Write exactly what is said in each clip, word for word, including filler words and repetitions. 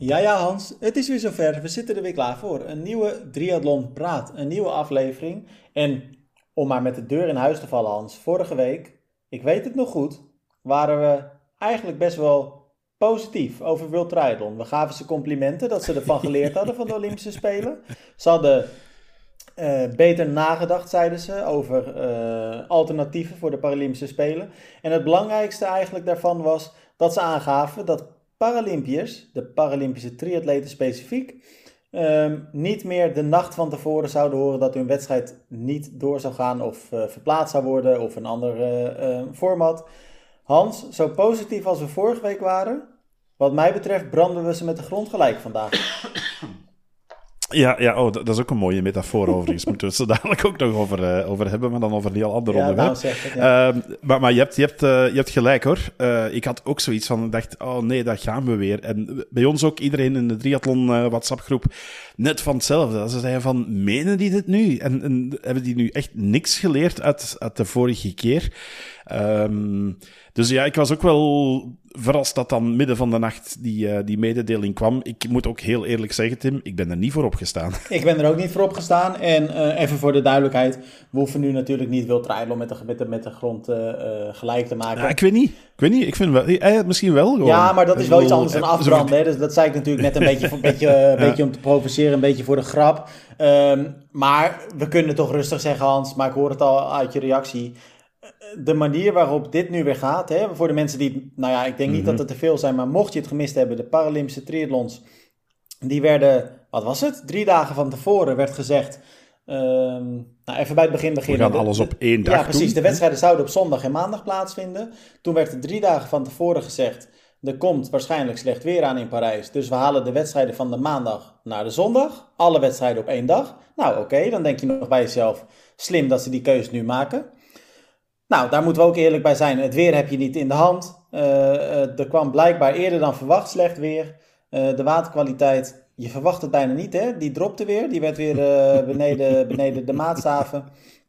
Ja, ja, Hans, het is weer zover. We zitten er weer klaar voor. Een nieuwe Triathlon Praat, een nieuwe aflevering. En om maar met de deur in huis te vallen, Hans, vorige week, ik weet het nog goed, waren we eigenlijk best wel positief over World Triathlon. We gaven ze complimenten dat ze ervan geleerd hadden van de Olympische Spelen. Ze hadden uh, beter nagedacht, zeiden ze, over uh, alternatieven voor de Paralympische Spelen. En het belangrijkste eigenlijk daarvan was dat ze aangaven dat Paralympiërs, de Paralympische triatleten specifiek, um, niet meer de nacht van tevoren zouden horen dat hun wedstrijd niet door zou gaan of uh, verplaatst zou worden of een ander uh, uh, format. Hans, zo positief als we vorige week waren, wat mij betreft branden we ze met de grond gelijk vandaag. Ja, ja oh, dat is ook een mooie metafoor overigens. Moeten we het zo dadelijk ook nog over, uh, over hebben, maar dan over een heel ander ja, onderwerp. Nou zeg het, ja. uh, maar maar je, hebt, je, hebt, uh, je hebt gelijk hoor. Uh, ik had ook zoiets van, ik dacht, oh nee, daar gaan we weer. En bij ons ook, iedereen in de triathlon uh, WhatsApp groep, net van hetzelfde. Ze zeiden van, menen die dit nu? En, en hebben die nu echt niks geleerd uit, uit de vorige keer? Um, dus ja, ik was ook wel verrast dat dan midden van de nacht die, uh, die mededeling kwam. Ik moet ook heel eerlijk zeggen, Tim, ik ben er niet voor opgestaan. Ik ben er ook niet voor opgestaan. En uh, even voor de duidelijkheid, we hoeven nu natuurlijk niet World Triathlon met de, met de, met de grond uh, uh, gelijk te maken. Ja, ik weet niet. Ik weet niet, ik vind wel, eh, misschien wel. Gewoon. Ja, maar dat is wel iets anders dan eh, afbranden. Hè? Dus dat zei ik natuurlijk net een beetje, een beetje, uh, ja. beetje om te provoceren, een beetje voor de grap. Um, maar we kunnen toch rustig zeggen, Hans, maar ik hoor het al uit je reactie. De manier waarop dit nu weer gaat, hè, voor de mensen die, nou ja, ik denk niet mm-hmm. dat het te veel zijn, maar mocht je het gemist hebben, de Paralympische triathlons, die werden, wat was het? Drie dagen van tevoren werd gezegd, um, nou even bij het begin beginnen. We gaan alles op één dag Ja, precies. doen. De wedstrijden zouden op zondag en maandag plaatsvinden. Toen werd er drie dagen van tevoren gezegd, er komt waarschijnlijk slecht weer aan in Parijs, dus we halen de wedstrijden van de maandag naar de zondag. Alle wedstrijden op één dag. Nou oké, okay, dan denk je nog bij jezelf, slim dat ze die keuze nu maken. Nou, daar moeten we ook eerlijk bij zijn. Het weer heb je niet in de hand. Uh, uh, er kwam blijkbaar eerder dan verwacht slecht weer. Uh, de waterkwaliteit, je verwacht het bijna niet, hè? Die dropte weer. Die werd weer uh, beneden, beneden de maatstaven.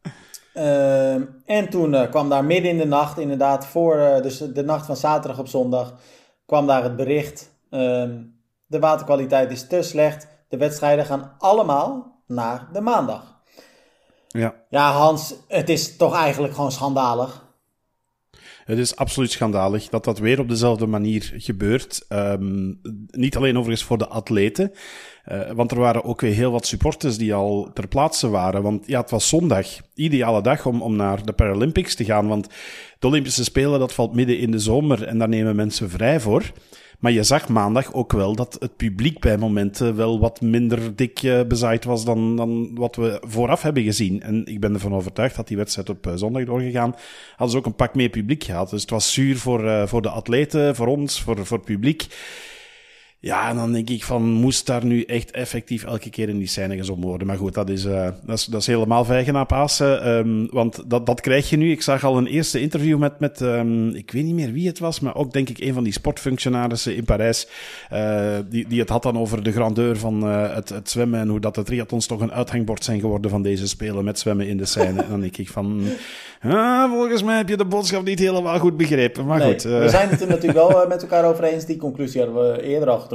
Uh, en toen uh, kwam daar midden in de nacht, inderdaad, voor, uh, dus de nacht van zaterdag op zondag, kwam daar het bericht. Uh, de waterkwaliteit is te slecht. De wedstrijden gaan allemaal naar de maandag. Ja. ja, Hans, het is toch eigenlijk gewoon schandalig. Het is absoluut schandalig dat dat weer op dezelfde manier gebeurt. Um, niet alleen overigens voor de atleten, uh, want er waren ook weer heel wat supporters die al ter plaatse waren. Want ja, het was zondag, ideale dag om, om naar de Paralympics te gaan, want de Olympische Spelen, dat valt midden in de zomer en daar nemen mensen vrij voor. Maar je zag maandag ook wel dat het publiek bij momenten wel wat minder dik uh, bezaaid was dan, dan wat we vooraf hebben gezien. En ik ben ervan overtuigd dat die wedstrijd op uh, zondag doorgegaan. Hadden ze ook een pak meer publiek gehad. Dus het was zuur voor, uh, voor de atleten, voor ons, voor, voor het publiek. Ja, en dan denk ik van, moest daar nu echt effectief elke keer in die scène gezongen worden? Maar goed, dat is, uh, dat is, dat is helemaal vijgen na Pasen. Um, want dat, dat krijg je nu. Ik zag al een eerste interview met, met um, ik weet niet meer wie het was, maar ook denk ik een van die sportfunctionarissen in Parijs, uh, die, die het had dan over de grandeur van uh, het, het zwemmen en hoe dat de triathlons toch een uithangbord zijn geworden van deze Spelen met zwemmen in de scène. En dan denk ik van, ah, volgens mij heb je de boodschap niet helemaal goed begrepen. Maar nee, goed. Uh, we zijn het er natuurlijk wel uh, met elkaar over eens. Die conclusie hadden we eerder al getrokken.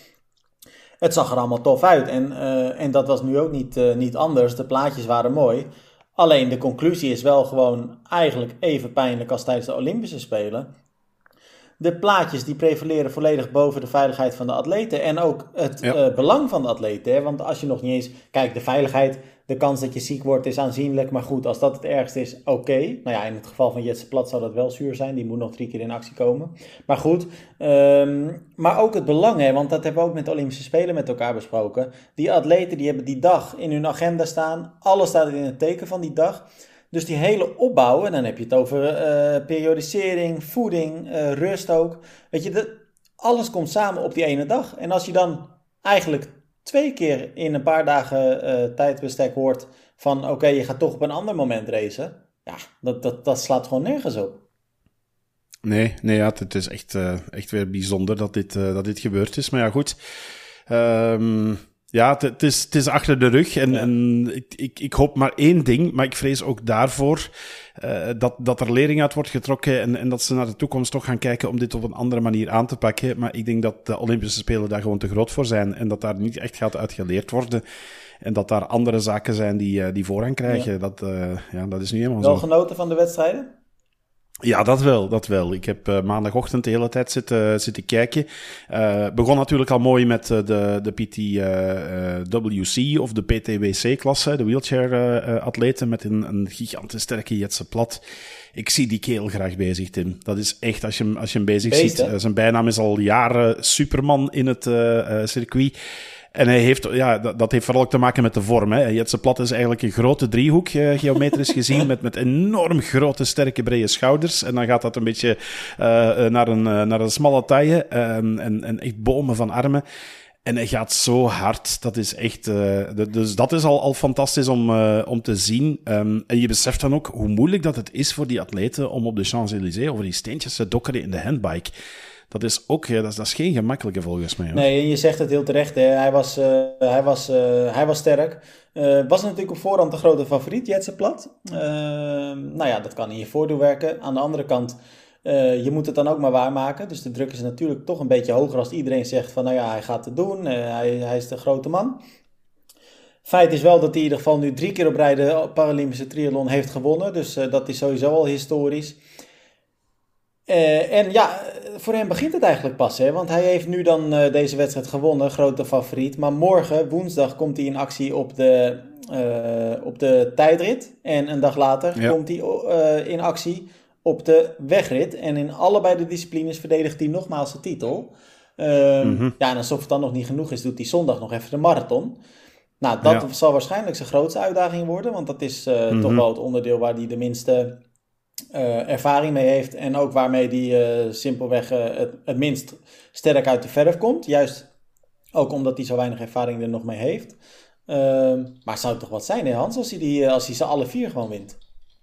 Het zag er allemaal tof uit en, uh, en dat was nu ook niet, uh, niet anders. De plaatjes waren mooi. Alleen de conclusie is wel gewoon eigenlijk even pijnlijk als tijdens de Olympische Spelen. De plaatjes die prevaleren volledig boven de veiligheid van de atleten en ook het ja. uh, belang van de atleten. Hè? Want als je nog niet eens... Kijk, de veiligheid, de kans dat je ziek wordt is aanzienlijk. Maar goed, als dat het ergste is, oké. Okay. Nou ja, in het geval van Jetse Plat zou dat wel zuur zijn. Die moet nog drie keer in actie komen. Maar goed, um, maar ook het belang, hè? Want dat hebben we ook met de Olympische Spelen met elkaar besproken. Die atleten die hebben die dag in hun agenda staan. Alles staat in het teken van die dag. Dus die hele opbouw, en dan heb je het over uh, periodisering, voeding, uh, rust ook. Weet je, de, alles komt samen op die ene dag. En als je dan eigenlijk twee keer in een paar dagen uh, tijdbestek hoort van oké, okay, je gaat toch op een ander moment racen. Ja, dat, dat, dat slaat gewoon nergens op. Nee, nee ja, het is echt, uh, echt weer bijzonder dat dit, uh, dat dit gebeurd is. Maar ja, goed. Um... Ja, het is, het is achter de rug en, ja. en ik, ik, ik hoop maar één ding, maar ik vrees ook daarvoor uh, dat, dat er lering uit wordt getrokken en, en dat ze naar de toekomst toch gaan kijken om dit op een andere manier aan te pakken. Maar ik denk dat de Olympische Spelen daar gewoon te groot voor zijn en dat daar niet echt gaat uit geleerd worden. En dat daar andere zaken zijn die, uh, die voorrang krijgen. Ja. Dat, uh, ja, dat is nu helemaal wel zo. Wel genoten van de wedstrijden? Ja, dat wel, dat wel. Ik heb uh, maandagochtend de hele tijd zitten, zitten kijken. Uh, begon natuurlijk al mooi met uh, de, de P T W C uh, uh, of de P T W C-klasse, de wheelchair-atleten uh, met een, een gigantisch sterke Jetse Plat. Ik zie die kerel graag bezig, Tim. Dat is echt, als je hem, als je hem bezig Beest, ziet. Uh, zijn bijnaam is al jaren Superman in het uh, uh, circuit. En hij heeft, ja, dat, dat heeft vooral ook te maken met de vorm. Hè. Jetse Plat is eigenlijk een grote driehoek, uh, geometrisch gezien, met, met enorm grote, sterke, brede schouders. En dan gaat dat een beetje uh, naar, een, uh, naar een smalle taille um, en, en echt bomen van armen. En hij gaat zo hard, dat is echt... Uh, de, dus dat is al, al fantastisch om, uh, om te zien. Um, en je beseft dan ook hoe moeilijk dat het is voor die atleten om op de Champs-Élysées over die steentjes te dokkeren in de handbike. Dat is ook, dat is, dat is geen gemakkelijke volgens mij. Hoor. Nee, je zegt het heel terecht. Hè. Hij, was, uh, hij, was, uh, hij was sterk. Uh, was natuurlijk op voorhand de grote favoriet, Jetse Plat. Uh, nou ja, dat kan in je voordeel werken. Aan de andere kant, uh, je moet het dan ook maar waarmaken. Dus de druk is natuurlijk toch een beetje hoger als iedereen zegt van, nou ja, hij gaat het doen. Uh, hij, hij is de grote man. Feit is wel dat hij in ieder geval nu drie keer op rij de Paralympische triathlon heeft gewonnen. Dus uh, dat is sowieso al historisch. Uh, en ja, voor hem begint het eigenlijk pas, hè? Want hij heeft nu dan uh, deze wedstrijd gewonnen, grote favoriet. Maar morgen, woensdag, komt hij in actie op de, uh, op de tijdrit. En een dag later ja. komt hij uh, in actie op de wegrit. En in allebei de disciplines verdedigt hij nogmaals de titel. Uh, mm-hmm. Ja, en alsof het dan nog niet genoeg is, doet hij zondag nog even de marathon. Nou, dat ja. zal waarschijnlijk zijn grootste uitdaging worden. Want dat is uh, mm-hmm. toch wel het onderdeel waar hij de minste... Uh, ervaring mee heeft en ook waarmee die uh, simpelweg uh, het, het minst sterk uit de verf komt. Juist ook omdat hij zo weinig ervaring er nog mee heeft. Uh, maar het zou toch wat zijn, hè Hans, als hij, die, als hij ze alle vier gewoon wint?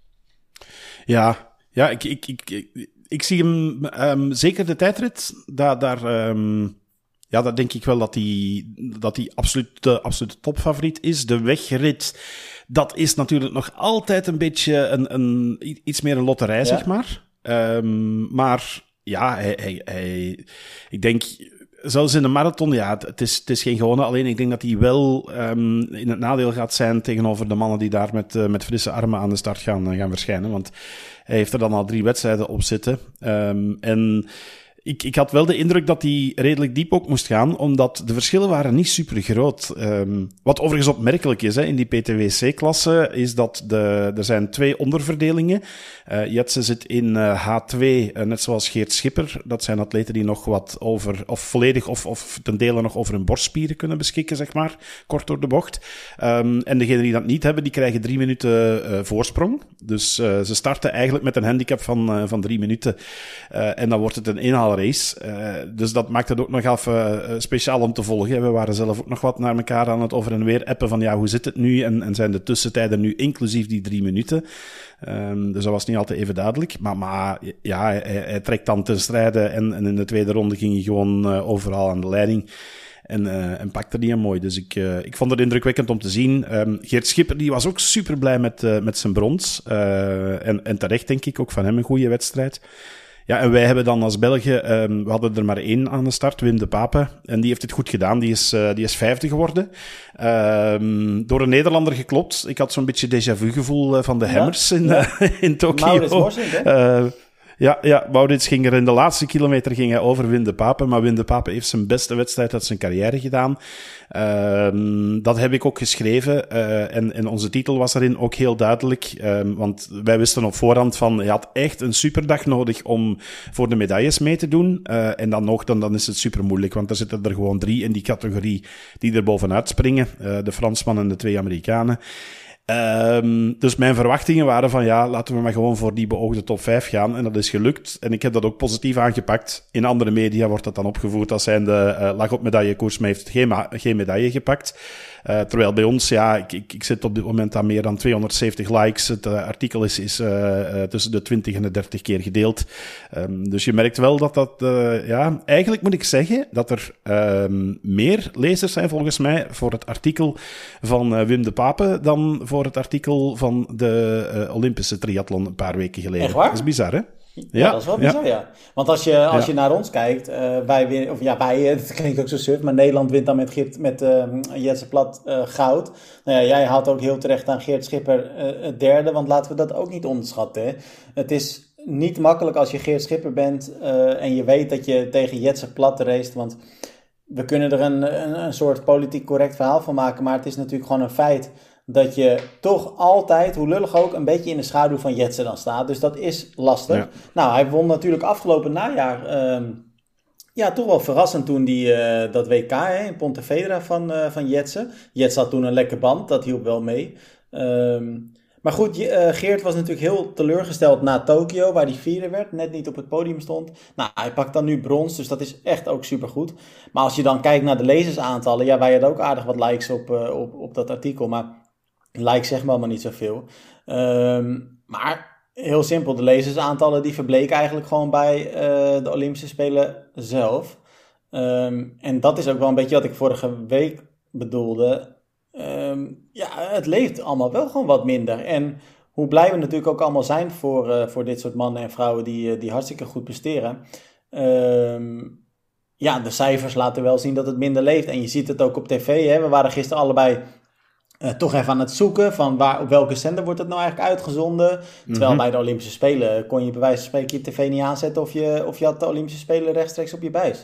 Ja, ja ik, ik, ik, ik, ik zie hem um, zeker de tijdrit. Daar, daar, um, ja, daar denk ik wel dat hij dat hij absoluut de absolute topfavoriet is. De wegrit... Dat is natuurlijk nog altijd een beetje een, een, iets meer een lotterij, ja. zeg maar. Um, maar ja, hij, hij, hij, ik denk, zelfs in de marathon, ja, het is, het is geen gewone. Alleen ik denk dat hij wel um, in het nadeel gaat zijn tegenover de mannen die daar met, uh, met frisse armen aan de start gaan, uh, gaan verschijnen. Want hij heeft er dan al drie wedstrijden op zitten. Um, en... Ik, ik had wel de indruk dat hij redelijk diep ook moest gaan, omdat de verschillen waren niet super groot. Um, wat overigens opmerkelijk is, hè, in die P T W C-klasse, is dat de, er zijn twee onderverdelingen. Uh, Jetse zit in uh, H twee, uh, net zoals Geert Schipper. Dat zijn atleten die nog wat over, of volledig of, of ten dele nog over hun borstspieren kunnen beschikken, zeg maar, kort door de bocht. Um, en degenen die dat niet hebben, die krijgen drie minuten uh, voorsprong. Dus uh, ze starten eigenlijk met een handicap van, uh, van drie minuten. Uh, en dan wordt het een inhaalrace. Uh, dus dat maakt het ook nog even uh, speciaal om te volgen. We waren zelf ook nog wat naar elkaar aan het over en weer appen van ja, hoe zit het nu? En, en zijn de tussentijden nu inclusief die drie minuten? Um, dus dat was niet altijd even duidelijk. Maar, maar ja, hij, hij trekt dan ten strijde en, en in de tweede ronde ging hij gewoon uh, overal aan de leiding. En, uh, en pakte die hem mooi. Dus ik, uh, ik vond het indrukwekkend om te zien. Um, Geert Schipper die was ook super blij met, uh, met zijn brons. Uh, en, en terecht denk ik, ook van hem een goede wedstrijd. Ja, en wij hebben dan als Belgen, um, we hadden er maar één aan de start, Wim de Pape. En die heeft het goed gedaan, die is, uh, die is vijfde geworden. Um, door een Nederlander geklopt. Ik had zo'n beetje déjà vu gevoel uh, van de ja? Hammers in, ja. uh, in Tokio. Maurits Morsing, hè? Uh, Ja, ja, Maurits ging er in de laatste kilometer ging hij over Wim de Pape, maar Wim de Pape heeft zijn beste wedstrijd uit zijn carrière gedaan. Uh, dat heb ik ook geschreven uh, en, en onze titel was daarin ook heel duidelijk, uh, want wij wisten op voorhand van, je had echt een superdag nodig om voor de medailles mee te doen. Uh, en dan nog, dan, dan is het super moeilijk, want er zitten er gewoon drie in die categorie die er bovenuit springen, uh, de Fransman en de twee Amerikanen. Um, dus mijn verwachtingen waren van ja, laten we maar gewoon voor die beoogde top vijf gaan. En dat is gelukt. En ik heb dat ook positief aangepakt. In andere media wordt dat dan opgevoerd als zijnde uh, lag op medaillekoers, maar heeft geen, ma- geen medaille gepakt. Uh, terwijl bij ons, ja, ik, ik, ik zit op dit moment aan meer dan tweehonderdzeventig likes. Het uh, artikel is, is uh, uh, tussen de twintig en de dertig keer gedeeld. Um, dus je merkt wel dat dat, uh, ja, eigenlijk moet ik zeggen dat er um, meer lezers zijn volgens mij voor het artikel van uh, Wim de Pape dan voor het artikel van de uh, Olympische triathlon een paar weken geleden. Echt waar? Dat is bizar, hè? Ja, Ja, dat is wel bizar, ja. ja. Want als je, als Ja. je naar ons kijkt, uh, wij weer, of ja, wij, het klinkt ook zo suf, maar Nederland wint dan met, Geert, met uh, Jetse Plat uh, goud. Nou ja, jij haalt ook heel terecht aan Geert Schipper uh, het derde, want laten we dat ook niet onderschatten. Hè. Het is niet makkelijk als je Geert Schipper bent uh, en je weet dat je tegen Jetse Plat race, want we kunnen er een, een, een soort politiek correct verhaal van maken, maar het is natuurlijk gewoon een feit dat je toch altijd, hoe lullig ook, een beetje in de schaduw van Jetse dan staat. Dus dat is lastig. Ja. Nou, hij won natuurlijk afgelopen najaar, um, ja, toch wel verrassend toen die, uh, dat W K hè, in Pontevedra van, uh, van Jetse. Jetse had toen een lekker band, dat hielp wel mee. Um, maar goed, uh, Geert was natuurlijk heel teleurgesteld na Tokio, waar hij vierde werd, net niet op het podium stond. Nou, hij pakt dan nu brons, dus dat is echt ook supergoed. Maar als je dan kijkt naar de lezersaantallen, ja, wij hadden ook aardig wat likes op, uh, op, op dat artikel, maar likes zeg maar, maar niet zoveel. Um, maar heel simpel, de lezersaantallen die verbleken eigenlijk gewoon bij uh, de Olympische Spelen zelf. Um, en dat is ook wel een beetje wat ik vorige week bedoelde. Um, ja, het leeft allemaal wel gewoon wat minder. En hoe blij we natuurlijk ook allemaal zijn voor, uh, voor dit soort mannen en vrouwen die, uh, die hartstikke goed presteren. Um, ja, de cijfers laten wel zien dat het minder leeft. En je ziet het ook op tv. Hè? We waren gisteren allebei Uh, toch even aan het zoeken van waar, op welke zender wordt het nou eigenlijk uitgezonden. Terwijl mm-hmm. bij de Olympische Spelen kon je bij wijze van spreken je tv niet aanzetten of je, of je had de Olympische Spelen rechtstreeks op je buis.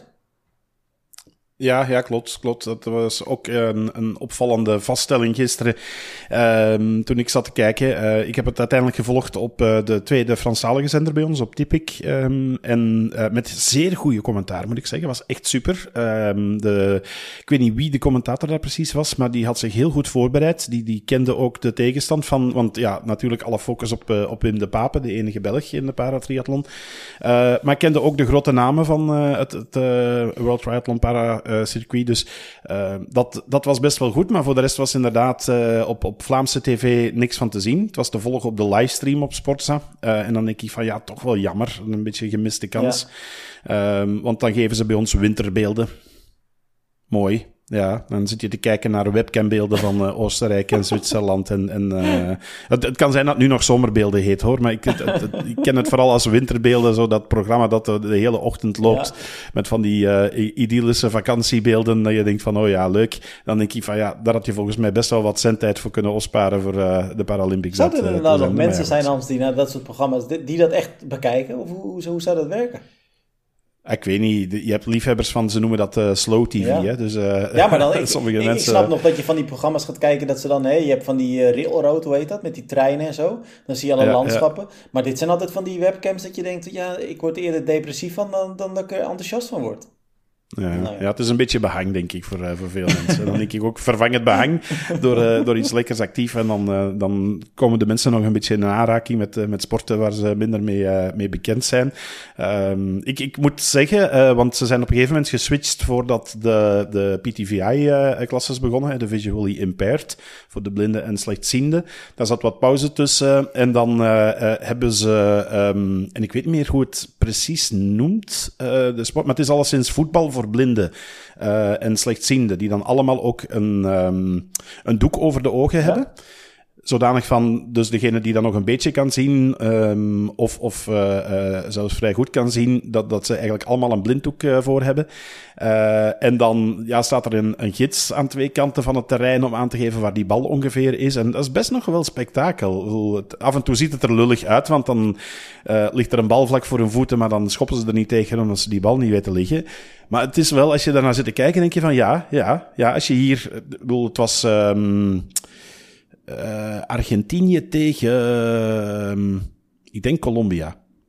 Ja, ja, klopt, klopt. Dat was ook een, een opvallende vaststelling gisteren um, toen ik zat te kijken. Uh, ik heb het uiteindelijk gevolgd op uh, de tweede Franstalige zender bij ons, op Tipic. Um, en uh, met zeer goede commentaar, moet ik zeggen. Was echt super. Um, de, ik weet niet wie de commentator daar precies was, maar die had zich heel goed voorbereid. Die, die kende ook de tegenstand van, want ja, natuurlijk alle focus op, uh, op Wim de Pape, de enige Belg in de paratriathlon. Uh, maar kende ook de grote namen van uh, het, het uh, World Triathlon Para Uh, circuit, dus uh, dat, dat was best wel goed, maar voor de rest was inderdaad uh, op, op Vlaamse tv niks van te zien. Het was te volgen op de livestream op Sportza. Uh, en dan denk ik van ja, toch wel jammer, een beetje gemiste kans. Ja. Um, want dan geven ze bij ons winterbeelden. Mooi. Ja, dan zit je te kijken naar webcambeelden van uh, Oostenrijk en Zwitserland. En, en, uh, het, het kan zijn dat het nu nog zomerbeelden heet, hoor. Maar ik, het, het, het, ik ken het vooral als winterbeelden. Zo dat programma dat de, de hele ochtend loopt. Ja. Met van die uh, idyllische vakantiebeelden. Dat je denkt van, oh ja, leuk. Dan denk ik van, ja, daar had je volgens mij best wel wat zendtijd voor kunnen opsparen voor uh, de Paralympics. Zouden er nou nog mensen ja, zijn, Hans, die naar dat soort programma's, die, die dat echt bekijken? Of hoe, hoe, hoe zou dat werken? Ik weet niet, je hebt liefhebbers van, ze noemen dat uh, slow T V, ja. Hè? Dus, uh, ja, maar dan, ik, sommige ik, mensen... ik snap nog dat je van die programma's gaat kijken, dat ze dan, hé, je hebt van die uh, railroad, hoe heet dat, met die treinen en zo. Dan zie je alle ja, landschappen. Ja. Maar dit zijn altijd van die webcams dat je denkt, ja, ik word eerder depressief van dan, dan dat ik er enthousiast van word. Ja, nou ja. ja, het is een beetje behang, denk ik, voor, uh, voor veel mensen. Dan denk ik ook, vervang het behang door, uh, door iets lekkers actief. En dan, uh, dan komen de mensen nog een beetje in aanraking met, uh, met sporten waar ze minder mee, uh, mee bekend zijn. Um, ik, ik moet zeggen, uh, want ze zijn op een gegeven moment geswitcht voordat de, de P T V I-klasses uh, begonnen, de Visually Impaired, voor de blinden en slechtzienden. Daar zat wat pauze tussen. En dan uh, uh, hebben ze, um, en ik weet niet meer hoe het precies noemt, uh, de sport, maar het is alleszins voetbal voor blinden uh, en slechtzienden, die dan allemaal ook een, um, een doek over de ogen ja. hebben. Zodanig van, dus degene die dan nog een beetje kan zien, um, of, of uh, uh, zelfs vrij goed kan zien, dat, dat ze eigenlijk allemaal een blinddoek uh, voor hebben. Uh, en dan ja, staat er een, een gids aan twee kanten van het terrein om aan te geven waar die bal ongeveer is. En dat is best nog wel spektakel. Af en toe ziet het er lullig uit, want dan uh, ligt er een bal vlak voor hun voeten, maar dan schoppen ze er niet tegen omdat ze die bal niet weten liggen. Maar het is wel, als je daarnaar zit te kijken, denk je van ja, ja, ja, als je hier, ik bedoel, het was... Um, Uh, Argentinië tegen, uh, ik denk Colombia.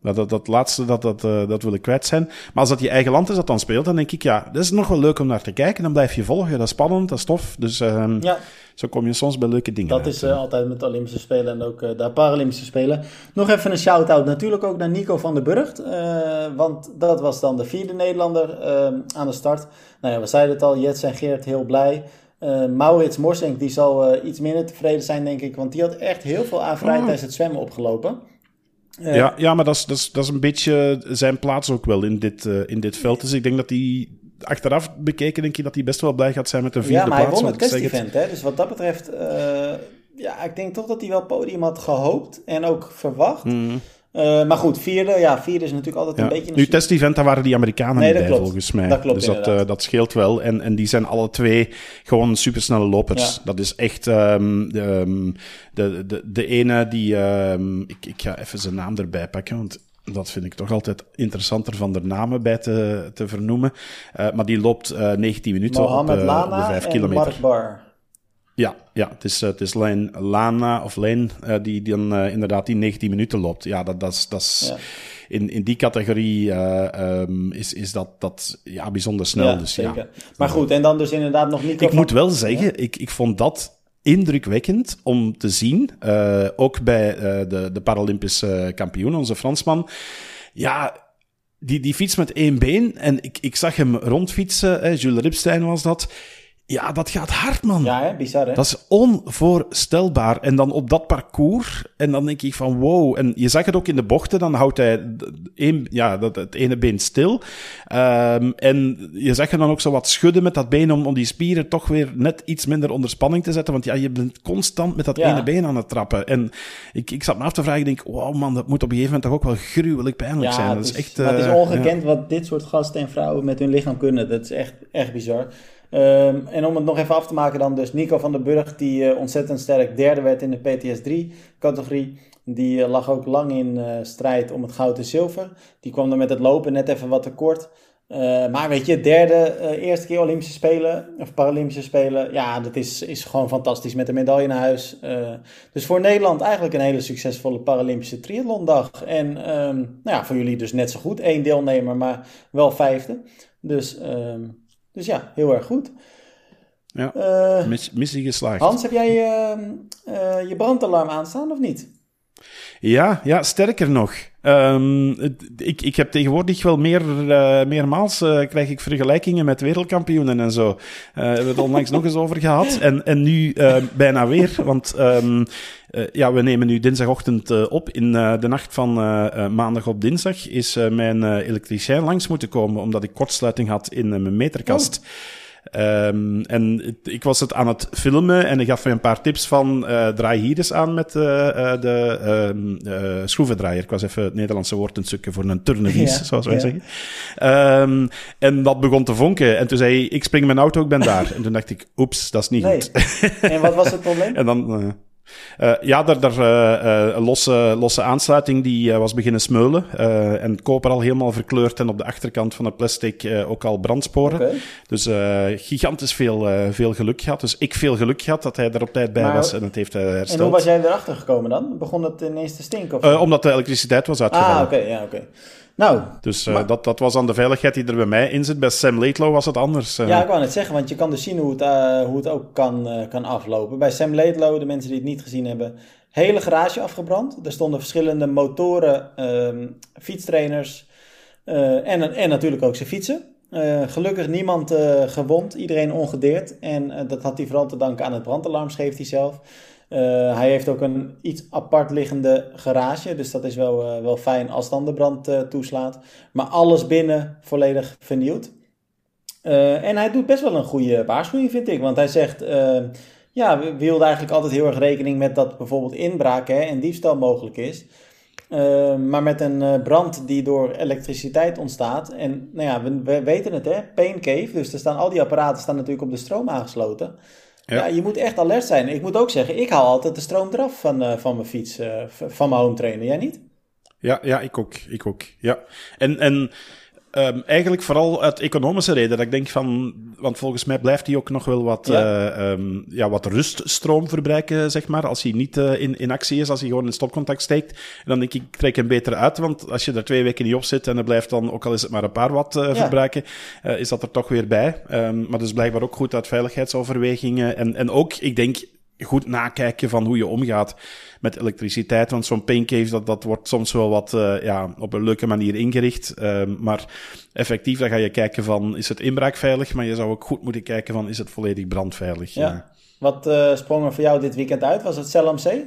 Dat, dat, dat laatste, dat, dat, uh, dat wil ik kwijt zijn. Maar als dat je eigen land is dat dan speelt, dan denk ik, ja, dat is nog wel leuk om naar te kijken. Dan blijf je volgen, dat is spannend, dat is tof. Dus uh, ja. Zo kom je soms bij leuke dingen Dat uit, is uh, altijd met de Olympische Spelen en ook uh, de Paralympische Spelen. Nog even een shout-out natuurlijk ook naar Nico van der Burgt. Uh, want dat was dan de vierde Nederlander uh, aan de start. Nou ja, we zeiden het al, Jets en Geert heel blij. Uh, Maurits Morsenk, die zal uh, iets minder tevreden zijn, denk ik. Want die had echt heel veel aan vrij tijdens het zwemmen opgelopen. Uh, ja, ja, maar dat is, dat, is, dat is een beetje zijn plaats ook wel in dit, uh, in dit veld. Dus ik denk dat hij, achteraf bekeken, denk je dat hij best wel blij gaat zijn met een vierde plaats. Ja, maar hij won het test-event, hè. Dus wat dat betreft, uh, ja, ik denk toch dat hij wel podium had gehoopt en ook verwacht. Mm. Uh, maar goed, vierde, ja, vierde is natuurlijk altijd ja. een beetje... Een... Nu, test-event, daar waren die Amerikanen nee, niet bij, klopt. volgens mij. Dat klopt, dus dat, uh, dat scheelt wel. En, en die zijn alle twee gewoon supersnelle lopers. Ja. Dat is echt... Um, de, um, de, de, de ene die... Um, ik, ik ga even zijn naam erbij pakken, want... Dat vind ik toch altijd interessanter van de namen bij te, te vernoemen. Uh, maar die loopt uh, negentien minuten Mohamed op, uh, Lana op de vijf en kilometer. Mark Bar. Ja, ja, het is, uh, het is Lane Lana of Lane uh, die dan uh, inderdaad die negentien minuten loopt. Ja, dat, dat is... Dat is ja. in, in die categorie uh, um, is, is dat, dat ja, bijzonder snel. Ja, dus, zeker. Ja. Maar goed, en dan dus inderdaad nog niet... Ik van... moet wel zeggen, ja? ik, ik vond dat... indrukwekkend om te zien, uh, ook bij uh, de, de Paralympische kampioen, onze Fransman. Ja, die, die fiets met één been, en ik, ik zag hem rondfietsen, hè, Jules Ripstein was dat. Ja, dat gaat hard, man. Ja, hè? Bizar, hè? Dat is onvoorstelbaar. En dan op dat parcours, en dan denk ik van wow. En je zag het ook in de bochten, dan houdt hij een, ja, dat, het ene been stil. Um, en je zag hem dan ook zo wat schudden met dat been om, om die spieren toch weer net iets minder onder spanning te zetten. Want ja, je bent constant met dat ja. ene been aan het trappen. En ik, ik zat me af te vragen, ik denk, wow man, dat moet op een gegeven moment toch ook wel gruwelijk pijnlijk ja, zijn. Dat is, is echt, maar het is uh, ongekend ja. wat dit soort gasten en vrouwen met hun lichaam kunnen. Dat is echt, echt bizar. Um, en om het nog even af te maken dan dus Nico van der Burgt, die uh, ontzettend sterk derde werd in de P T S drie categorie. Die uh, lag ook lang in uh, strijd om het goud en zilver. Die kwam er met het lopen net even wat tekort. Uh, maar weet je, derde, uh, eerste keer Olympische Spelen, of Paralympische Spelen. Ja, dat is, is gewoon fantastisch met de medaille naar huis. Uh, dus voor Nederland eigenlijk een hele succesvolle Paralympische triathlondag. En um, nou ja, voor jullie dus net zo goed. Eén deelnemer, maar wel vijfde. Dus... Um, Dus ja, heel erg goed. Ja, uh, Miss, missie geslaagd. Hans, heb jij uh, uh, je brandalarm aanstaan of niet? Ja, ja, sterker nog. Um, ik, ik heb tegenwoordig wel meer, uh, meermaals uh, krijg ik vergelijkingen met wereldkampioenen en zo. Uh, we hebben het onlangs nog eens over gehad. En, en nu uh, bijna weer, want um, uh, ja, we nemen nu dinsdagochtend uh, op. In uh, de nacht van uh, uh, maandag op dinsdag is uh, mijn uh, elektricien langs moeten komen, omdat ik kortsluiting had in uh, mijn meterkast. Oh. Um, en het, ik was het aan het filmen en ik gaf me een paar tips van uh, draai hier eens aan met uh, uh, de uh, uh, schroevendraaier. Ik was even het Nederlandse woord een stukje voor een turnevies, ja, zoals wij ja. zeggen. Um, en dat begon te vonken. En toen zei hij, ik spring mijn auto, ik ben daar. En toen dacht ik, oeps, dat is niet nee. goed. En wat was het probleem? En dan... Uh, Uh, ja, daar, daar uh, uh, losse, losse aansluiting die uh, was beginnen smeulen. Uh, en koper al helemaal verkleurd en op de achterkant van het plastic uh, ook al brandsporen. Okay. Dus uh, gigantisch veel, uh, veel geluk gehad. Dus ik veel geluk gehad dat hij er op tijd bij maar, was en het heeft uh, hersteld. En hoe was jij erachter gekomen dan? Begon het ineens te stinken? Of uh, omdat de elektriciteit was uitgevallen. Ah, oké, okay, ja, oké. Okay. Nou, dus uh, maar... dat, dat was dan de veiligheid die er bij mij in zit. Bij Sam Laidlow was het anders. Uh. Ja, ik wou net zeggen, want je kan dus zien hoe het, uh, hoe het ook kan, uh, kan aflopen. Bij Sam Laidlow, de mensen die het niet gezien hebben, hele garage afgebrand. Er stonden verschillende motoren, uh, fietstrainers uh, en, en natuurlijk ook zijn fietsen. Uh, gelukkig niemand uh, gewond, iedereen ongedeerd. En uh, dat had hij vooral te danken aan het brandalarm, schreef hij zelf. Uh, hij heeft ook een iets apart liggende garage, dus dat is wel, uh, wel fijn als dan de brand uh, toeslaat. Maar alles binnen volledig vernieuwd. Uh, en hij doet best wel een goede waarschuwing, vind ik. Want hij zegt, uh, ja, we, we hielden eigenlijk altijd heel erg rekening met dat bijvoorbeeld inbraak hè, en diefstal mogelijk is. Uh, maar met een uh, brand die door elektriciteit ontstaat. En nou ja, we, we weten het hè, pain cave, dus er staan, al die apparaten staan natuurlijk op de stroom aangesloten. Ja. ja, je moet echt alert zijn. Ik moet ook zeggen, ik haal altijd de stroom eraf van, uh, van mijn fiets, uh, van mijn home trainer. Jij niet? Ja, ja, ik ook. Ik ook. Ja. En, en Um, eigenlijk vooral uit economische reden. Dat ik denk van, want volgens mij blijft hij ook nog wel wat, ja. Uh, um, ja, wat ruststroom verbruiken, zeg maar. Als hij niet uh, in, in actie is, als hij gewoon in stopcontact steekt. En dan denk ik, ik trek hem beter uit. Want als je er twee weken niet op zit en hij blijft dan, ook al is het maar een paar watt uh, ja. verbruiken, uh, is dat er toch weer bij. Um, maar dus blijkbaar ook goed uit veiligheidsoverwegingen. En, en ook, ik denk, goed nakijken van hoe je omgaat met elektriciteit. Want zo'n paincave, dat, dat wordt soms wel wat uh, ja, op een leuke manier ingericht. Uh, maar effectief, dan ga je kijken van, is het inbraakveilig? Maar je zou ook goed moeten kijken van, is het volledig brandveilig? Ja. Ja. Wat uh, sprong er voor jou dit weekend uit? Was het Cell M C?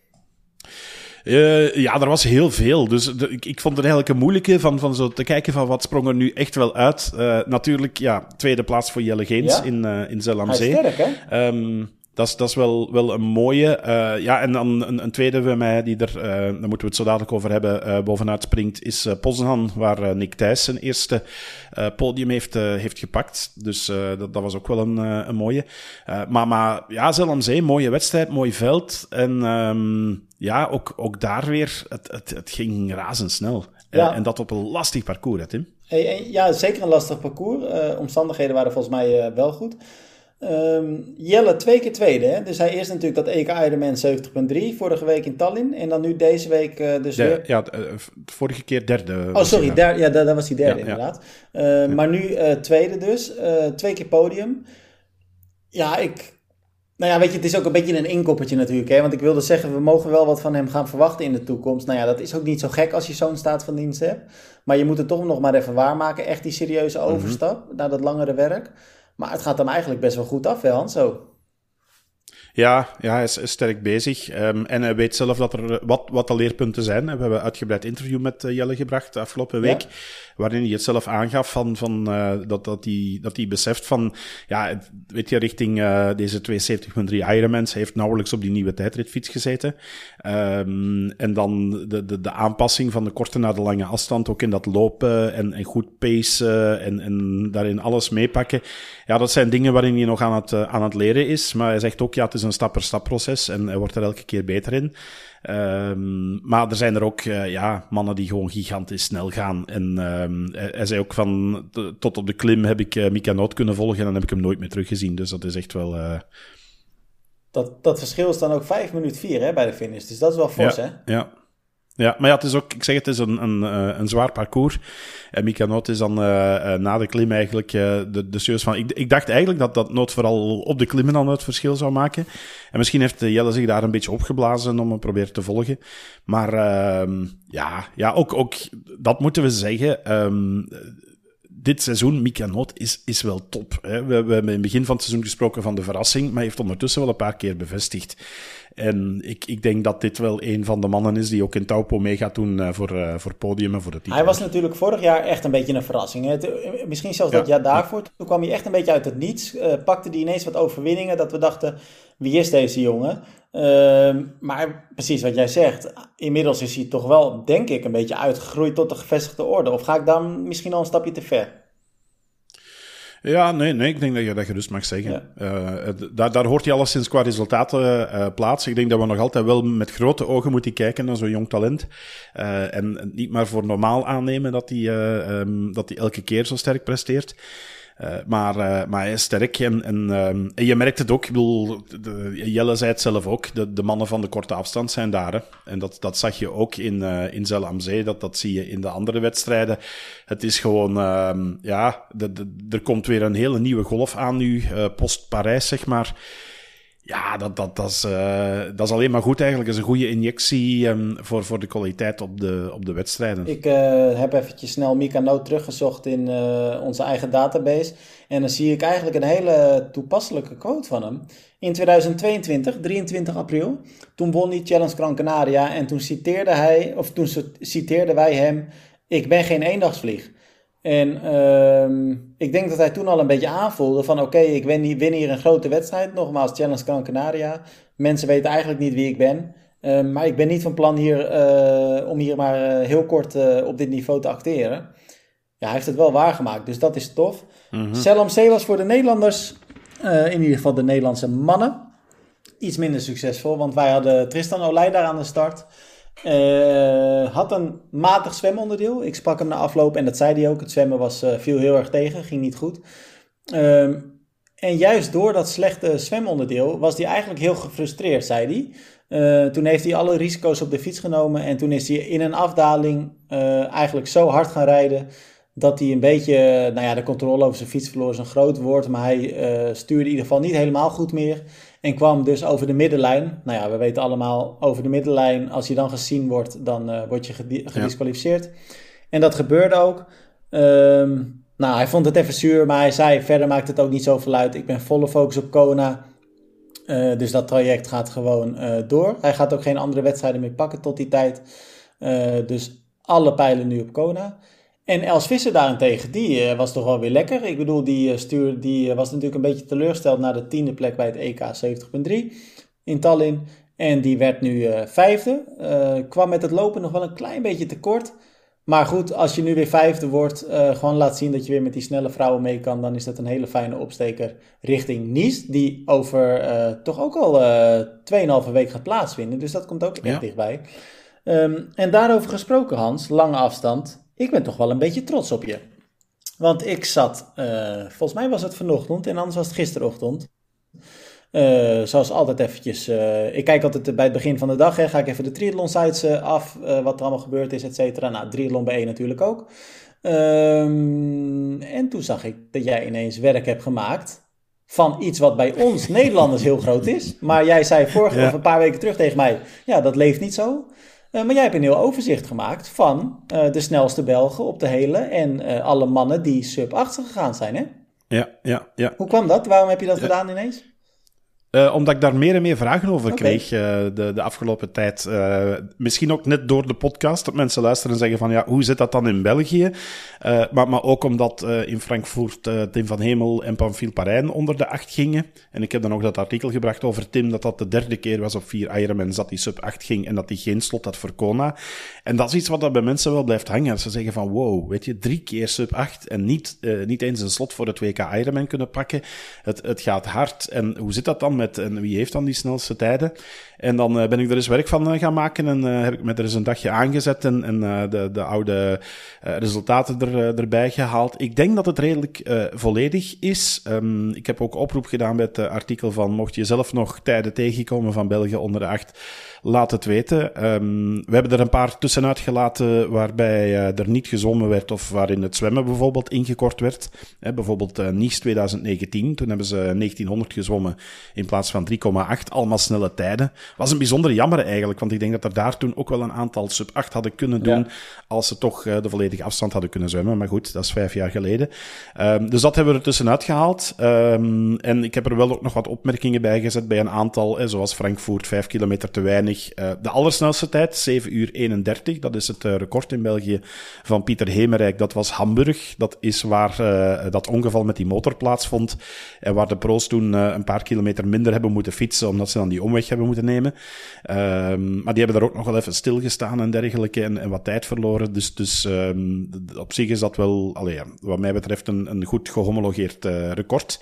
Uh, ja, er was heel veel. Dus de, ik, ik vond het eigenlijk een moeilijke van, van zo te kijken van wat sprong er nu echt wel uit. Uh, natuurlijk, ja, tweede plaats voor Jelle Geens ja. in, uh, in Cell M C. Hij is sterk, hè? Um, Dat is, dat is wel, wel een mooie. Uh, ja, en dan een, een tweede bij mij, die er, uh, daar moeten we het zo dadelijk over hebben, uh, bovenuit springt, is uh, Poznan, waar uh, Nick Thijs zijn eerste uh, podium heeft, uh, heeft gepakt. Dus uh, dat, dat was ook wel een, uh, een mooie. Uh, maar, maar ja, Cell M C, mooie wedstrijd, mooi veld. En um, ja, ook, ook daar weer, het, het, het ging razendsnel. Ja. Uh, en dat op een lastig parcours, hè, Tim? Hey, ja, zeker een lastig parcours. Uh, omstandigheden waren volgens mij uh, wel goed. Um, Jelle twee keer tweede, hè? Dus hij eerst natuurlijk dat E K Ironman zeventig punt drie, vorige week in Tallinn. En dan nu deze week uh, dus de, weer... Ja, de, vorige keer derde. Oh, sorry, der, ja, dat was die derde ja, inderdaad. Ja. Uh, ja. Maar nu uh, tweede dus, uh, twee keer podium. Ja, ik... Nou ja, weet je, het is ook een beetje een inkoppertje natuurlijk, hè. Want ik wilde zeggen, we mogen wel wat van hem gaan verwachten in de toekomst. Nou ja, dat is ook niet zo gek als je zo'n staat van dienst hebt. Maar je moet het toch nog maar even waarmaken, echt die serieuze overstap mm-hmm. naar dat langere werk. Maar het gaat hem eigenlijk best wel goed af, hè, Hans, zo. Ja, ja, hij is, is sterk bezig. Um, en hij weet zelf dat er wat, wat de leerpunten zijn. We hebben een uitgebreid interview met uh, Jelle gebracht de afgelopen week. Ja. Waarin hij het zelf aangaf van, van, uh, dat, dat, hij, dat hij beseft van... Ja, weet je, richting uh, deze tweeënzeventig punt drie Ironmans. Hij heeft nauwelijks op die nieuwe tijdritfiets gezeten. Um, en dan de, de, de aanpassing van de korte naar de lange afstand. Ook in dat lopen en, en goed pacen en, en daarin alles meepakken. Ja, dat zijn dingen waarin hij nog aan het, uh, aan het leren is. Maar hij zegt ook, ja, het is een stap-per-stap proces en hij wordt er elke keer beter in. Um, maar er zijn er ook uh, ja, mannen die gewoon gigantisch snel gaan. En um, hij, hij zei ook van, t- tot op de klim heb ik uh, Mika Noot kunnen volgen en dan heb ik hem nooit meer teruggezien. Dus dat is echt wel... Uh... Dat, dat verschil is dan ook vijf minuten vier hè, bij de finish. Dus dat is wel fors, ja, hè? Ja. Ja, maar ja, het is ook, ik zeg het, is een, een, een zwaar parcours. En Mika Noot is dan uh, uh, na de klim eigenlijk uh, de, de serieus van... Ik, ik dacht eigenlijk dat dat Noot vooral op de klimmen dan het verschil zou maken. En misschien heeft Jelle zich daar een beetje opgeblazen om hem proberen te volgen. Maar uh, ja, ja ook, ook dat moeten we zeggen... Um, dit seizoen, Mika Noot, is, is wel top. Hè. We, we hebben in het begin van het seizoen gesproken van de verrassing, maar hij heeft ondertussen wel een paar keer bevestigd. En ik, ik denk dat dit wel een van de mannen is die ook in Taupo mee gaat doen uh, voor, uh, voor podium en voor de titel. Hij was natuurlijk vorig jaar echt een beetje een verrassing. Hè. Het, misschien zelfs ja, dat jaar daarvoor. Ja. Toen kwam hij echt een beetje uit het niets. Uh, pakte hij ineens wat overwinningen dat we dachten, wie is deze jongen? Uh, maar precies wat jij zegt, inmiddels is hij toch wel, denk ik, een beetje uitgegroeid tot de gevestigde orde. Of ga ik dan misschien al een stapje te ver? Ja, nee, nee, ik denk dat je dat gerust mag zeggen. Ja. Uh, daar, daar hoort hij alleszins qua resultaten uh, plaats. Ik denk dat we nog altijd wel met grote ogen moeten kijken naar zo'n jong talent. Uh, en, en niet maar voor normaal aannemen dat hij, uh, um, dat hij elke keer zo sterk presteert. Uh, maar, uh, maar hij is sterk en, en, um, en je merkt het ook, ik bedoel, de, Jelle zei het zelf ook, de, de mannen van de korte afstand zijn daar. Hè. En dat, dat zag je ook in, uh, in Cell M C, dat, dat zie je in de andere wedstrijden. Het is gewoon, um, ja, de, de, er komt weer een hele nieuwe golf aan nu, uh, post-Parijs zeg maar. Ja, dat, dat, dat, is, uh, dat is alleen maar goed eigenlijk. Dat is een goede injectie um, voor, voor de kwaliteit op de, op de wedstrijden. Ik uh, heb eventjes snel Mika Noot teruggezocht in uh, onze eigen database. En dan zie ik eigenlijk een hele toepasselijke quote van hem. In tweeduizend tweeëntwintig, drieëntwintig april, toen won hij Challenge Gran Canaria. En toen citeerde hij, of toen citeerden wij hem, ik ben geen eendagsvlieg. En uh, ik denk dat hij toen al een beetje aanvoelde van oké, okay, ik win, win hier een grote wedstrijd. Nogmaals, Challenge Gran Canaria. Mensen weten eigenlijk niet wie ik ben. Uh, maar ik ben niet van plan hier, uh, om hier maar uh, heel kort uh, op dit niveau te acteren. Ja, hij heeft het wel waargemaakt, dus dat is tof. Mm-hmm. Cell M C was voor de Nederlanders, uh, in ieder geval de Nederlandse mannen, iets minder succesvol. Want wij hadden Tristan Olij daar aan de start. Uh, had een matig zwemonderdeel. Ik sprak hem na afloop en dat zei hij ook. Het zwemmen was, uh, viel heel erg tegen, ging niet goed. Um, en juist door dat slechte zwemonderdeel was hij eigenlijk heel gefrustreerd, zei hij. Uh, toen heeft hij alle risico's op de fiets genomen en toen is hij in een afdaling uh, eigenlijk zo hard gaan rijden dat hij een beetje, nou ja, de controle over zijn fiets verloor is een groot woord, maar hij uh, stuurde in ieder geval niet helemaal goed meer en kwam dus over de middenlijn. Nou ja, we weten allemaal, over de middenlijn, als je dan gezien wordt, dan uh, word je gedi- gedisqualificeerd. Ja. En dat gebeurde ook. Um, nou, hij vond het even zuur, maar hij zei, verder maakt het ook niet zoveel uit. Ik ben volle focus op Kona. Uh, dus dat traject gaat gewoon uh, door. Hij gaat ook geen andere wedstrijden meer pakken tot die tijd. Uh, dus alle pijlen nu op Kona. En Els Visser daarentegen, die uh, was toch wel weer lekker. Ik bedoel, die, uh, stuur, die uh, was natuurlijk een beetje teleurgesteld naar de tiende plek bij het E K zeventig punt drie in Tallinn. En die werd nu uh, vijfde. Uh, kwam met het lopen nog wel een klein beetje tekort. Maar goed, als je nu weer vijfde wordt, uh, gewoon laat zien dat je weer met die snelle vrouwen mee kan, dan is dat een hele fijne opsteker richting Nice, die over uh, toch ook al uh, tweeënhalve week gaat plaatsvinden. Dus dat komt ook echt ja. dichtbij. Um, en daarover gesproken, Hans, lange afstand. Ik ben toch wel een beetje trots op je. Want ik zat, uh, volgens mij was het vanochtend en anders was het gisterochtend. Uh, zoals altijd eventjes, uh, ik kijk altijd bij het begin van de dag, hè, ga ik even de triathlon sites uh, af, uh, wat er allemaal gebeurd is, et cetera. Nou, triathlon B één natuurlijk ook. Um, en toen zag ik dat jij ineens werk hebt gemaakt van iets wat bij ons Nederlanders heel groot is. Maar jij zei vorige ja. of een paar weken terug tegen mij, ja, dat leeft niet zo. Uh, maar jij hebt een heel overzicht gemaakt van uh, de snelste Belgen op de hele en uh, alle mannen die sub acht gegaan zijn, hè? Ja, ja, ja. Hoe kwam dat? Waarom heb je dat ja. gedaan ineens? Uh, omdat ik daar meer en meer vragen over okay. kreeg uh, de, de afgelopen tijd. Uh, misschien ook net door de podcast, dat mensen luisteren en zeggen van ja, hoe zit dat dan in België? Uh, maar, maar ook omdat uh, in Frankfurt uh, Tim van Hemel en Pamphile Parijn onder de acht gingen. En ik heb dan ook dat artikel gebracht over Tim, dat dat de derde keer was op vier Ironmans dat hij sub acht ging en dat hij geen slot had voor Kona. En dat is iets wat dat bij mensen wel blijft hangen. Als ze zeggen van wow, weet je, drie keer sub acht en niet, uh, niet eens een slot voor het W K Ironman kunnen pakken. Het, het gaat hard. En hoe zit dat dan met en wie heeft dan die snelste tijden? En dan uh, ben ik er eens werk van uh, gaan maken en uh, heb ik me er eens een dagje aangezet en, en uh, de, de oude uh, resultaten er, uh, erbij gehaald. Ik denk dat het redelijk uh, volledig is. Um, ik heb ook oproep gedaan bij het uh, artikel van mocht je zelf nog tijden tegenkomen van België onder de acht, laat het weten. Um, we hebben er een paar tussenuit gelaten waarbij uh, er niet gezwommen werd of waarin het zwemmen bijvoorbeeld ingekort werd. He, bijvoorbeeld uh, Nice twintig negentien, toen hebben ze negentienhonderd gezwommen in plaats van drie komma acht, allemaal snelle tijden. Was een bijzonder jammer eigenlijk, want ik denk dat er daar toen ook wel een aantal sub acht hadden kunnen doen, ja. als ze toch uh, de volledige afstand hadden kunnen zwemmen. Maar goed, dat is vijf jaar geleden. Um, dus dat hebben we er tussenuit gehaald. Um, en ik heb er wel ook nog wat opmerkingen bij gezet bij een aantal, eh, zoals Frankfurt, vijf kilometer te weinig. Uh, de allersnelste tijd, zeven uur eenendertig, dat is het uh, record in België van Pieter Hemerijk. Dat was Hamburg. Dat is waar uh, dat ongeval met die motor plaatsvond en waar de pro's toen uh, een paar kilometer minder hebben moeten fietsen, omdat ze dan die omweg hebben moeten nemen. Um, maar die hebben daar ook nog wel even stilgestaan en dergelijke en, en wat tijd verloren. Dus, dus um, op zich is dat wel, allee, ja, wat mij betreft, een, een goed gehomologeerd uh, record.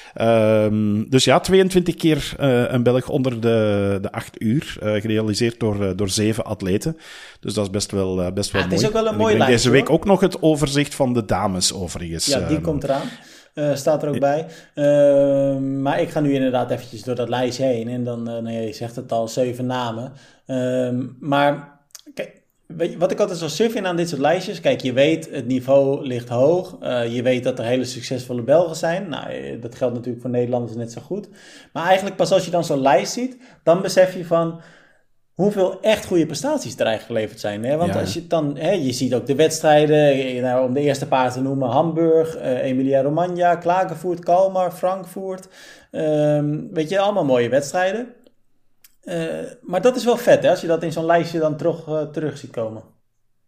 Um, dus ja, tweeëntwintig keer uh, een Belg onder de, de acht uur, uh, gerealiseerd door, uh, door zeven atleten. Dus dat is best wel, uh, best wel ja, mooi. Het is ook wel een mooi lijstje. Deze week hoor. ook nog het overzicht van de dames overigens. Ja, die um, komt eraan. Uh, staat er ook bij. Uh, maar ik ga nu inderdaad eventjes door dat lijstje heen. En dan, uh, nou ja, je zegt het al, zeven namen. Uh, maar kijk, weet je, wat ik altijd zo suf vind aan dit soort lijstjes. Kijk, je weet, het niveau ligt hoog. Uh, je weet dat er hele succesvolle Belgen zijn. Nou, dat geldt natuurlijk voor Nederlanders net zo goed. Maar eigenlijk pas als je dan zo'n lijst ziet, dan besef je van hoeveel echt goede prestaties er eigenlijk geleverd zijn. Hè? Want ja. als je dan, hè, je ziet ook de wedstrijden, nou, om de eerste paar te noemen, Hamburg, uh, Emilia-Romagna, Klagenvoort, Kalmar, Frankfurt. Um, weet je, allemaal mooie wedstrijden. Uh, maar dat is wel vet, hè, als je dat in zo'n lijstje dan terug, uh, terug ziet komen.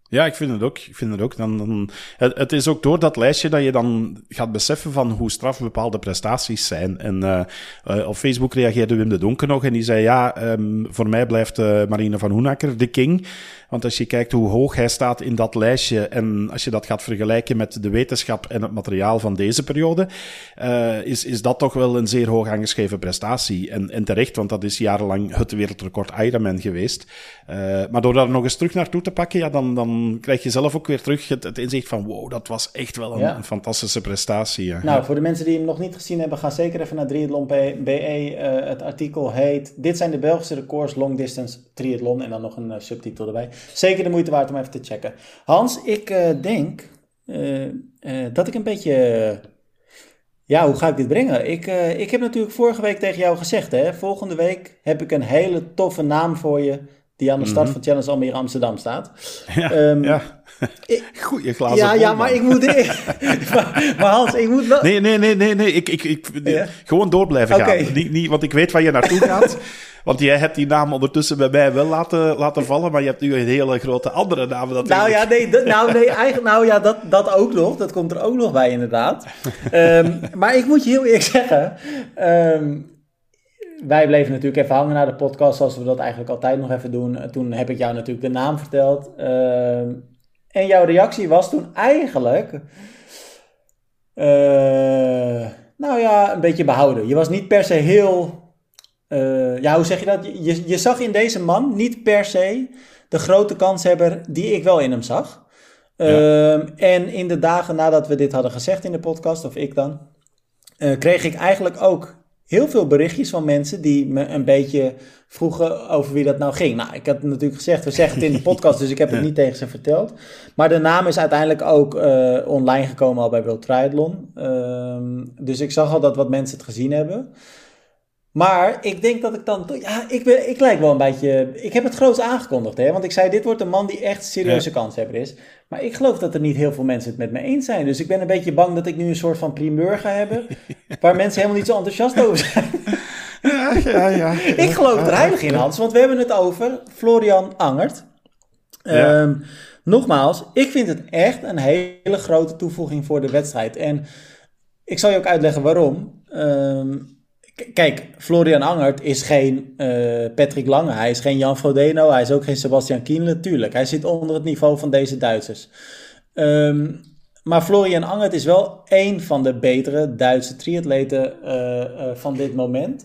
Ja, ik vind het ook. Ik vind het ook. Dan, dan, het, het is ook door dat lijstje dat je dan gaat beseffen van hoe straf bepaalde prestaties zijn. En uh, uh, op Facebook reageerde Wim de Donker nog en die zei, ja, um, voor mij blijft uh, Marine van Hoenakker de king. Want als je kijkt hoe hoog hij staat in dat lijstje en als je dat gaat vergelijken met de wetenschap en het materiaal van deze periode, uh, is, is dat toch wel een zeer hoog aangeschreven prestatie. En, en terecht, want dat is jarenlang het wereldrecord Ironman geweest. Uh, maar door daar nog eens terug naartoe te pakken, ja, dan, dan krijg je zelf ook weer terug het, het inzicht van wow, dat was echt wel een, ja. een fantastische prestatie. Ja. Nou, voor de mensen die hem nog niet gezien hebben, ga zeker even naar Triathlon B E. Uh, het artikel heet, dit zijn de Belgische records long distance triathlon en dan nog een uh, subtitel erbij. Zeker de moeite waard om even te checken. Hans, ik uh, denk uh, uh, dat ik een beetje... Uh, ja, hoe ga ik dit brengen? Ik, uh, ik heb natuurlijk vorige week tegen jou gezegd, hè, volgende week heb ik een hele toffe naam voor je die aan de start mm-hmm. van Challenge Almere Amsterdam staat. Ja, um, ja. Goeie glazen Ja, bol, ja, maar ik moet... maar, maar Hans, ik moet wel... Nee, nee, nee, nee, nee. Ik, ik, ik, ja? Gewoon door blijven okay. gaan. Niet, niet, want ik weet waar je naartoe gaat. Want jij hebt die naam ondertussen bij mij wel laten, laten vallen, maar je hebt nu een hele grote andere naam. Dat nou ja, nee, dat, nou, nee eigenlijk, nou ja, dat, dat ook nog. Dat komt er ook nog bij, inderdaad. um, maar ik moet je heel eerlijk zeggen... Um, wij bleven natuurlijk even hangen naar de podcast, zoals we dat eigenlijk altijd nog even doen. Toen heb ik jou natuurlijk de naam verteld. Um, en jouw reactie was toen eigenlijk... Uh, nou ja, een beetje behouden. Je was niet per se heel... Uh, ja, hoe zeg je dat? Je, je zag in deze man niet per se de grote kanshebber die ik wel in hem zag. Ja. Um, en in de dagen nadat we dit hadden gezegd in de podcast, of ik dan, uh, kreeg ik eigenlijk ook heel veel berichtjes van mensen die me een beetje vroegen over wie dat nou ging. Nou, ik had natuurlijk gezegd, we zeggen het in de podcast, dus ik heb het niet tegen ze verteld. Maar de naam is uiteindelijk ook uh, online gekomen al bij World Triathlon. Um, dus ik zag al dat wat mensen het gezien hebben. Maar ik denk dat ik dan... Ja, ik, ben, ik lijk wel een beetje... Ik heb het groots aangekondigd, hè. Want ik zei, dit wordt een man die echt een serieuze ja. kanshebber is. Maar ik geloof dat er niet heel veel mensen het met me eens zijn. Dus ik ben een beetje bang dat ik nu een soort van primeur ga hebben... waar mensen helemaal niet zo enthousiast over zijn. Ja, ja, ja. Ik geloof er heilig in, Hans. Want we hebben het over Florian Angert. Ja. Um, nogmaals, ik vind het echt een hele grote toevoeging voor de wedstrijd. En ik zal je ook uitleggen waarom... Um, Kijk, Florian Angert is geen uh, Patrick Lange, hij is geen Jan Frodeno, hij is ook geen Sebastian Kienle, tuurlijk. Hij zit onder het niveau van deze Duitsers. Um, maar Florian Angert is wel één van de betere Duitse triatleten uh, uh, van dit moment.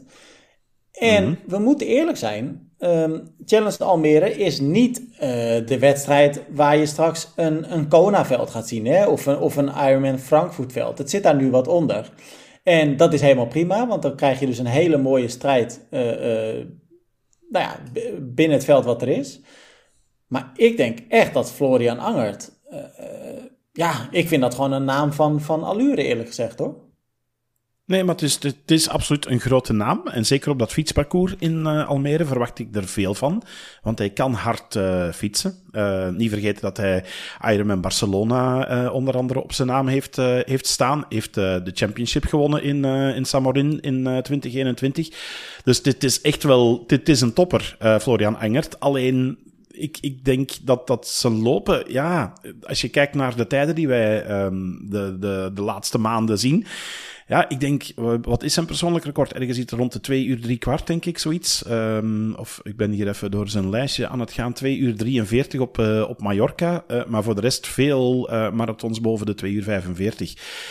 En mm-hmm. we moeten eerlijk zijn, um, Challenge Almere is niet uh, de wedstrijd waar je straks een, een Kona-veld gaat zien, hè? Of een, of een Ironman Frankfurt-veld. Het zit daar nu wat onder. En dat is helemaal prima, want dan krijg je dus een hele mooie strijd uh, uh, nou ja, b- binnen het veld wat er is. Maar ik denk echt dat Florian Angert, uh, uh, ja, ik vind dat gewoon een naam van, van allure eerlijk gezegd hoor. Nee, maar het is, het is absoluut een grote naam. En zeker op dat fietsparcours in uh, Almere verwacht ik er veel van. Want hij kan hard uh, fietsen. Uh, niet vergeten dat hij Ironman Barcelona uh, onder andere op zijn naam heeft, uh, heeft staan. Heeft uh, de championship gewonnen in, uh, in Samorin in uh, twintig eenentwintig. Dus dit is echt wel... Dit is een topper, uh, Florian Angert. Alleen... Ik, ik denk dat dat zijn lopen, ja, als je kijkt naar de tijden die wij um, de, de, de laatste maanden zien. Ja, ik denk, wat is zijn persoonlijk record? Ergens iets rond de twee uur drie kwart, denk ik, zoiets. Um, of ik ben hier even door zijn lijstje aan het gaan. twee uur drieënveertig op, uh, op Mallorca. Uh, maar voor de rest veel uh, marathons boven de twee uur vijfenveertig.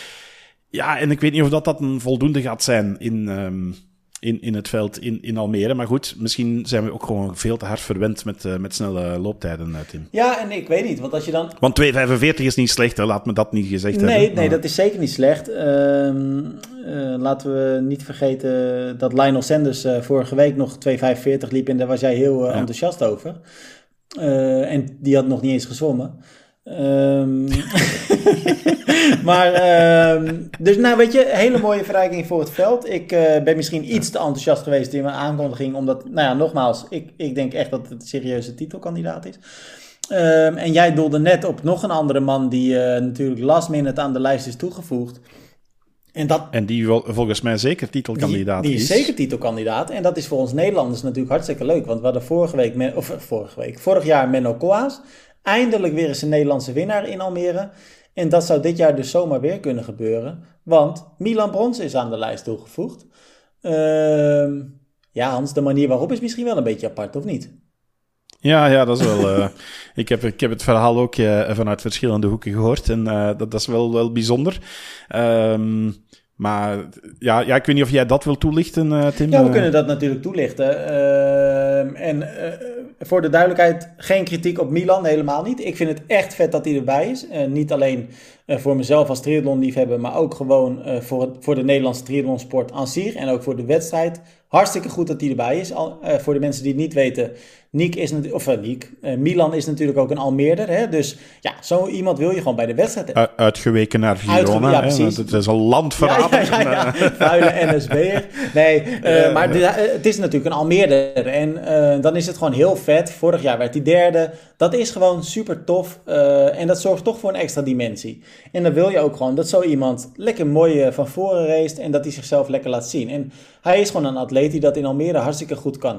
Ja, en ik weet niet of dat, dat een voldoende gaat zijn in... Um, In, in het veld in, in Almere. Maar goed, misschien zijn we ook gewoon veel te hard verwend met, uh, met snelle looptijden, uh, Tim. Ja, en ik weet niet, want als je dan... Want twee uur vijfenveertig is niet slecht, hè? Laat me dat niet gezegd nee, hebben. Nee, maar... dat is zeker niet slecht. Uh, uh, laten we niet vergeten dat Lionel Sanders uh, vorige week nog twee uur vijfenveertig liep en daar was jij heel uh, ja. enthousiast over. Uh, en die had nog niet eens gezwommen. Um, maar, um, dus nou weet je, hele mooie verrijking voor het veld. Ik uh, ben misschien iets te enthousiast geweest in mijn aankondiging, omdat, nou ja, nogmaals, ik, ik denk echt dat het een serieuze titelkandidaat is. Um, en jij doelde net op nog een andere man die uh, natuurlijk last minute aan de lijst is toegevoegd. En, dat, en die vol, volgens mij zeker titelkandidaat die, die is. Die is zeker titelkandidaat. En dat is voor ons Nederlanders natuurlijk hartstikke leuk. Want we hadden vorige week, of vorige week, vorig jaar Menno Koas. Eindelijk weer eens een Nederlandse winnaar in Almere. En dat zou dit jaar dus zomaar weer kunnen gebeuren. Want Milan Brons is aan de lijst toegevoegd. Uh, ja, Hans, de manier waarop is misschien wel een beetje apart, of niet? Ja, ja, dat is wel... Uh, ik, heb, ik heb het verhaal ook uh, vanuit verschillende hoeken gehoord. En uh, dat, dat is wel, wel bijzonder. Um, maar ja, ja, ik weet niet of jij dat wil toelichten, uh, Tim? Ja, we kunnen dat natuurlijk toelichten. Uh, en uh, voor de duidelijkheid, geen kritiek op Milan, helemaal niet. Ik vind het echt vet dat hij erbij is. Uh, niet alleen uh, voor mezelf als triathlonliefhebber, maar ook gewoon uh, voor, het, voor de Nederlandse triathlonsport aan zich. En ook voor de wedstrijd. Hartstikke goed dat hij erbij is. Al, uh, voor de mensen die het niet weten, Niek is of uh, Niek, uh, Milan is natuurlijk ook een Almeerder. Hè? Dus ja, zo iemand wil je gewoon bij de wedstrijd hebben. U- uitgeweken naar Girona. Ja, precies. Het is een landverrader. Ja, ja, ja, ja. Vuile N S B'er. Nee, uh, maar de, uh, het is natuurlijk een Almeerder. En uh, dan is het gewoon heel vet. Vorig jaar werd hij derde. Dat is gewoon super tof. Uh, en dat zorgt toch voor een extra dimensie. En dan wil je ook gewoon dat zo iemand lekker mooi uh, van voren race en dat hij zichzelf lekker laat zien. En hij is gewoon een atleet die dat in Almere hartstikke goed kan.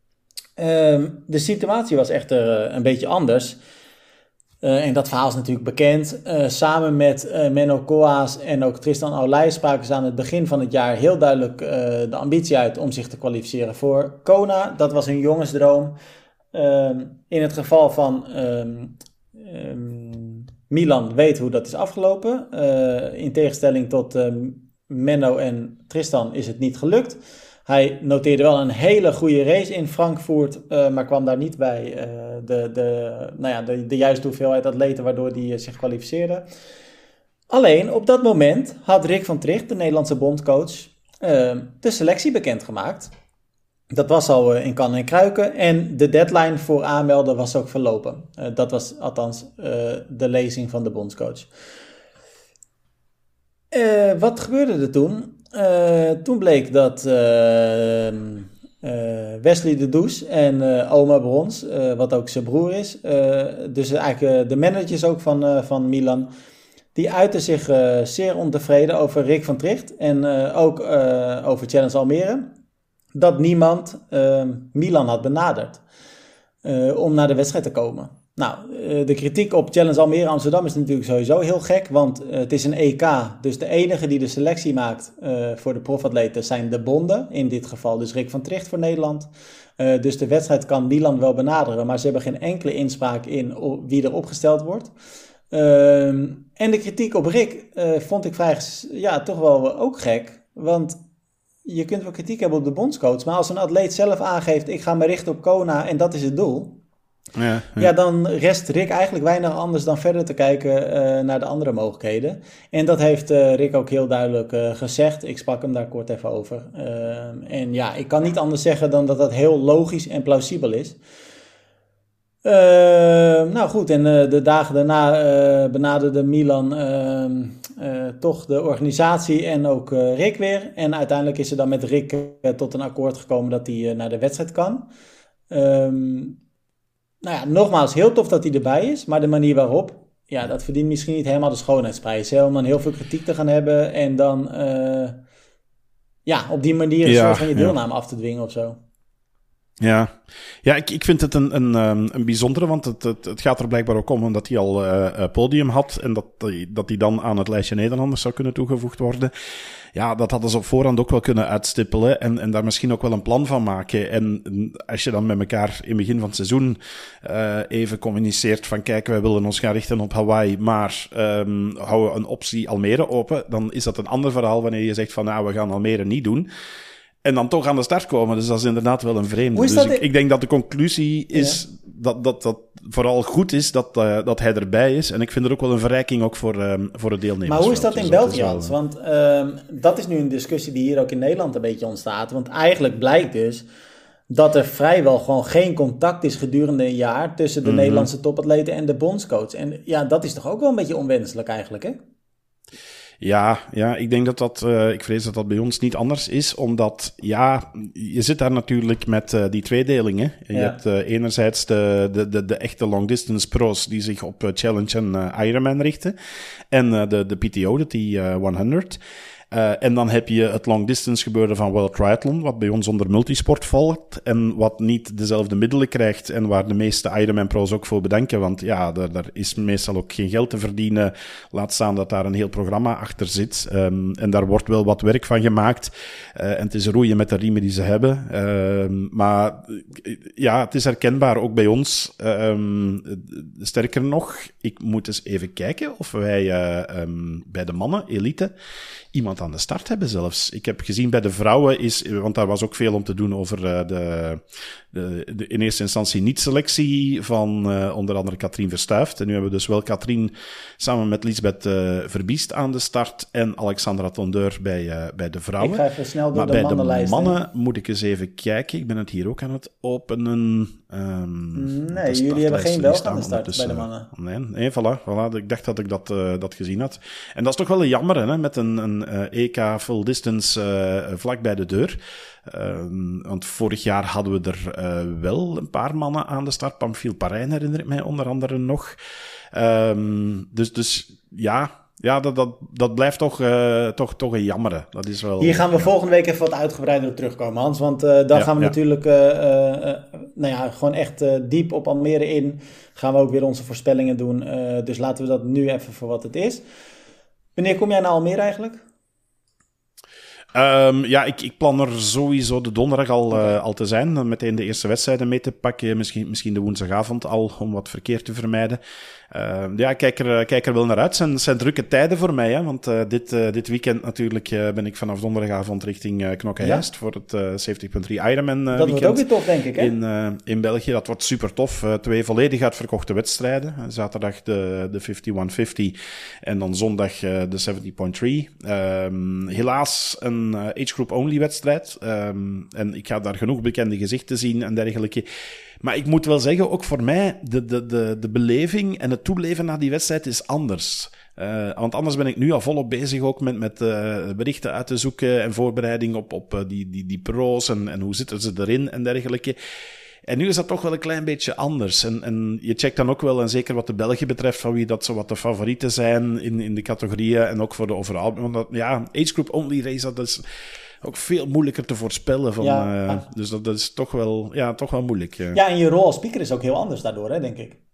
Um, de situatie was echt uh, een beetje anders. Uh, en dat verhaal is natuurlijk bekend. Uh, samen met uh, Menno Koas en ook Tristan Aulij spraken ze aan het begin van het jaar heel duidelijk uh, de ambitie uit om zich te kwalificeren voor Kona. Dat was een jongensdroom. Um, in het geval van um, um, Milan weet hoe dat is afgelopen. Uh, in tegenstelling tot um, Menno en Tristan is het niet gelukt. Hij noteerde wel een hele goede race in Frankfurt, uh, maar kwam daar niet bij uh, de, de, nou ja, de, de juiste hoeveelheid atleten waardoor hij uh, zich kwalificeerde. Alleen op dat moment had Rick van Tricht, de Nederlandse bondscoach, uh, de selectie bekendgemaakt. Dat was al uh, in kan en kruiken en de deadline voor aanmelden was ook verlopen. Uh, dat was althans uh, de lezing van de bondscoach. Uh, wat gebeurde er toen? Uh, toen bleek dat uh, uh, Wesley de Does en uh, Oma Brons, uh, wat ook zijn broer is, uh, dus eigenlijk uh, de managers ook van, uh, van Milan, die uiten zich uh, zeer ontevreden over Rick van Tricht en uh, ook uh, over Challenge Almere, dat niemand uh, Milan had benaderd uh, om naar de wedstrijd te komen. Nou, de kritiek op Challenge Almere Amsterdam is natuurlijk sowieso heel gek, want het is een E K. Dus de enige die de selectie maakt uh, voor de profatleten zijn de bonden. In dit geval dus Rick van Tricht voor Nederland. Uh, dus de wedstrijd kan Milan wel benaderen, maar ze hebben geen enkele inspraak in wie er opgesteld wordt. Uh, en de kritiek op Rick uh, vond ik vrij, ja, toch wel ook gek. Want je kunt wel kritiek hebben op de bondscoach, maar als een atleet zelf aangeeft, ik ga me richten op Kona en dat is het doel. Ja, ja. ja, dan rest Rick eigenlijk weinig anders dan verder te kijken uh, naar de andere mogelijkheden. En dat heeft uh, Rick ook heel duidelijk uh, gezegd. Ik sprak hem daar kort even over. Uh, en ja, ik kan niet anders zeggen dan dat dat heel logisch en plausibel is. Uh, nou goed, en uh, de dagen daarna uh, benaderde Milan uh, uh, toch de organisatie en ook uh, Rick weer. En uiteindelijk is er dan met Rick uh, tot een akkoord gekomen dat hij uh, naar de wedstrijd kan. Um, Nou ja, nogmaals, heel tof dat hij erbij is, maar de manier waarop, ja, dat verdient misschien niet helemaal de schoonheidsprijs. Hè? Om dan heel veel kritiek te gaan hebben en dan, uh, ja, op die manier een ja, soort van je deelname ja. af te dwingen of zo. Ja, ja ik, ik vind het een, een, een bijzondere, want het, het, het gaat er blijkbaar ook om omdat hij al uh, podium had en dat hij dat die dan aan het lijstje Nederlanders zou kunnen toegevoegd worden. Ja, dat hadden ze op voorhand ook wel kunnen uitstippelen en, en daar misschien ook wel een plan van maken. En als je dan met elkaar in het begin van het seizoen uh, even communiceert van kijk, wij willen ons gaan richten op Hawaii, maar um, houden we een optie Almere open, dan is dat een ander verhaal wanneer je zegt van nou, we gaan Almere niet doen. En dan toch aan de start komen. Dus dat is inderdaad wel een vreemde. Dus ik, ik denk dat de conclusie is ja. dat, dat dat vooral goed is dat, uh, dat hij erbij is. En ik vind het ook wel een verrijking ook voor, um, voor het deelnemers. Maar hoe is dat dus in België, Hans? Want uh, dat is nu een discussie die hier ook in Nederland een beetje ontstaat. Want eigenlijk blijkt dus dat er vrijwel gewoon geen contact is gedurende een jaar tussen de mm-hmm. Nederlandse topatleten en de bondscoach. En ja, dat is toch ook wel een beetje onwenselijk eigenlijk, hè? Ja, ja, ik denk dat dat, uh, ik vrees dat dat bij ons niet anders is, omdat, ja, je zit daar natuurlijk met uh, die tweedelingen. Je ja. hebt uh, enerzijds de, de, de, de echte long-distance pro's die zich op uh, Challenge en uh, Ironman richten, en uh, de, de P T O, de T honderd. Uh, en dan heb je het long distance gebeuren van World Triathlon, wat bij ons onder multisport valt en wat niet dezelfde middelen krijgt en waar de meeste Ironman-pro's ook voor bedenken, want ja, daar, daar is meestal ook geen geld te verdienen, laat staan dat daar een heel programma achter zit. Um, en daar wordt wel wat werk van gemaakt. Uh, en het is roeien met de riemen die ze hebben. Uh, maar ja, het is herkenbaar ook bij ons. Um, sterker nog, ik moet eens even kijken of wij uh, um, bij de mannen, elite, iemand aan de start hebben zelfs. Ik heb gezien bij de vrouwen is, want daar was ook veel om te doen over uh, de, de, de in eerste instantie niet-selectie van uh, onder andere Katrien Verstuift. En nu hebben we dus wel Katrien samen met Lisbeth uh, Verbiest aan de start en Alexandra Tondeur bij, uh, bij de vrouwen. Ik ga even snel door maar de bij mannenlijst. de mannen heen. Moet ik eens even kijken. Ik ben het hier ook aan het openen. Um, nee, jullie hebben geen Belg aan de start bij de mannen. Nee, nee voilà, voilà. Ik dacht dat ik dat, uh, dat gezien had. En dat is toch wel een jammer, hè, met een, een uh, E K full distance uh, vlak bij de deur. Um, want vorig jaar hadden we er uh, wel een paar mannen aan de start. Pamphile Parijn herinner ik mij onder andere nog. Um, dus, dus ja... Ja, dat, dat, dat blijft toch, uh, toch, toch een jammere. Dat is wel, Hier gaan we ja. volgende week even wat uitgebreider op terugkomen, Hans. Want uh, dan ja, gaan we ja. natuurlijk uh, uh, nou ja, gewoon echt uh, diep op Almere in. Gaan we ook weer onze voorspellingen doen. Uh, dus laten we dat nu even voor wat het is. Wanneer kom jij naar Almere eigenlijk? Um, ja, ik, ik plan er sowieso de donderdag al, uh, al te zijn. Meteen de eerste wedstrijden mee te pakken. Misschien, misschien de woensdagavond al, om wat verkeer te vermijden. Uh, ja, ik kijk er, kijk er wel naar uit. Het zijn, het zijn drukke tijden voor mij, hè, want uh, dit, uh, dit weekend natuurlijk uh, ben ik vanaf donderdagavond richting uh, Knokke-Heist ja. voor het uh, zeventig punt drie Ironman uh, dat weekend. wordt ook weer tof, denk ik, hè? In, uh, in België. Dat wordt super tof. Uh, twee volledig uitverkochte wedstrijden. Uh, zaterdag de, de fifty-one fifty en dan zondag uh, de seventy point three. Um, helaas een uh, age group only wedstrijd. Um, en ik ga daar genoeg bekende gezichten zien en dergelijke. Maar ik moet wel zeggen, ook voor mij, de, de, de, de beleving en het toeleven naar die wedstrijd is anders. Uh, want anders ben ik nu al volop bezig ook met, met uh, berichten uit te zoeken en voorbereiding op, op uh, die, die, die pro's en, en hoe zitten ze erin en dergelijke. En nu is dat toch wel een klein beetje anders. En, en je checkt dan ook wel, en zeker wat de Belgen betreft, van wie dat zo wat de favorieten zijn in, in de categorieën en ook voor de overall. Want dat, ja, age group only race, dat is ook veel moeilijker te voorspellen. Van, ja, uh, ah. Dus dat, dat is toch wel, ja, toch wel moeilijk. Uh. Ja, en je rol als speaker is ook heel anders daardoor, hè, denk ik.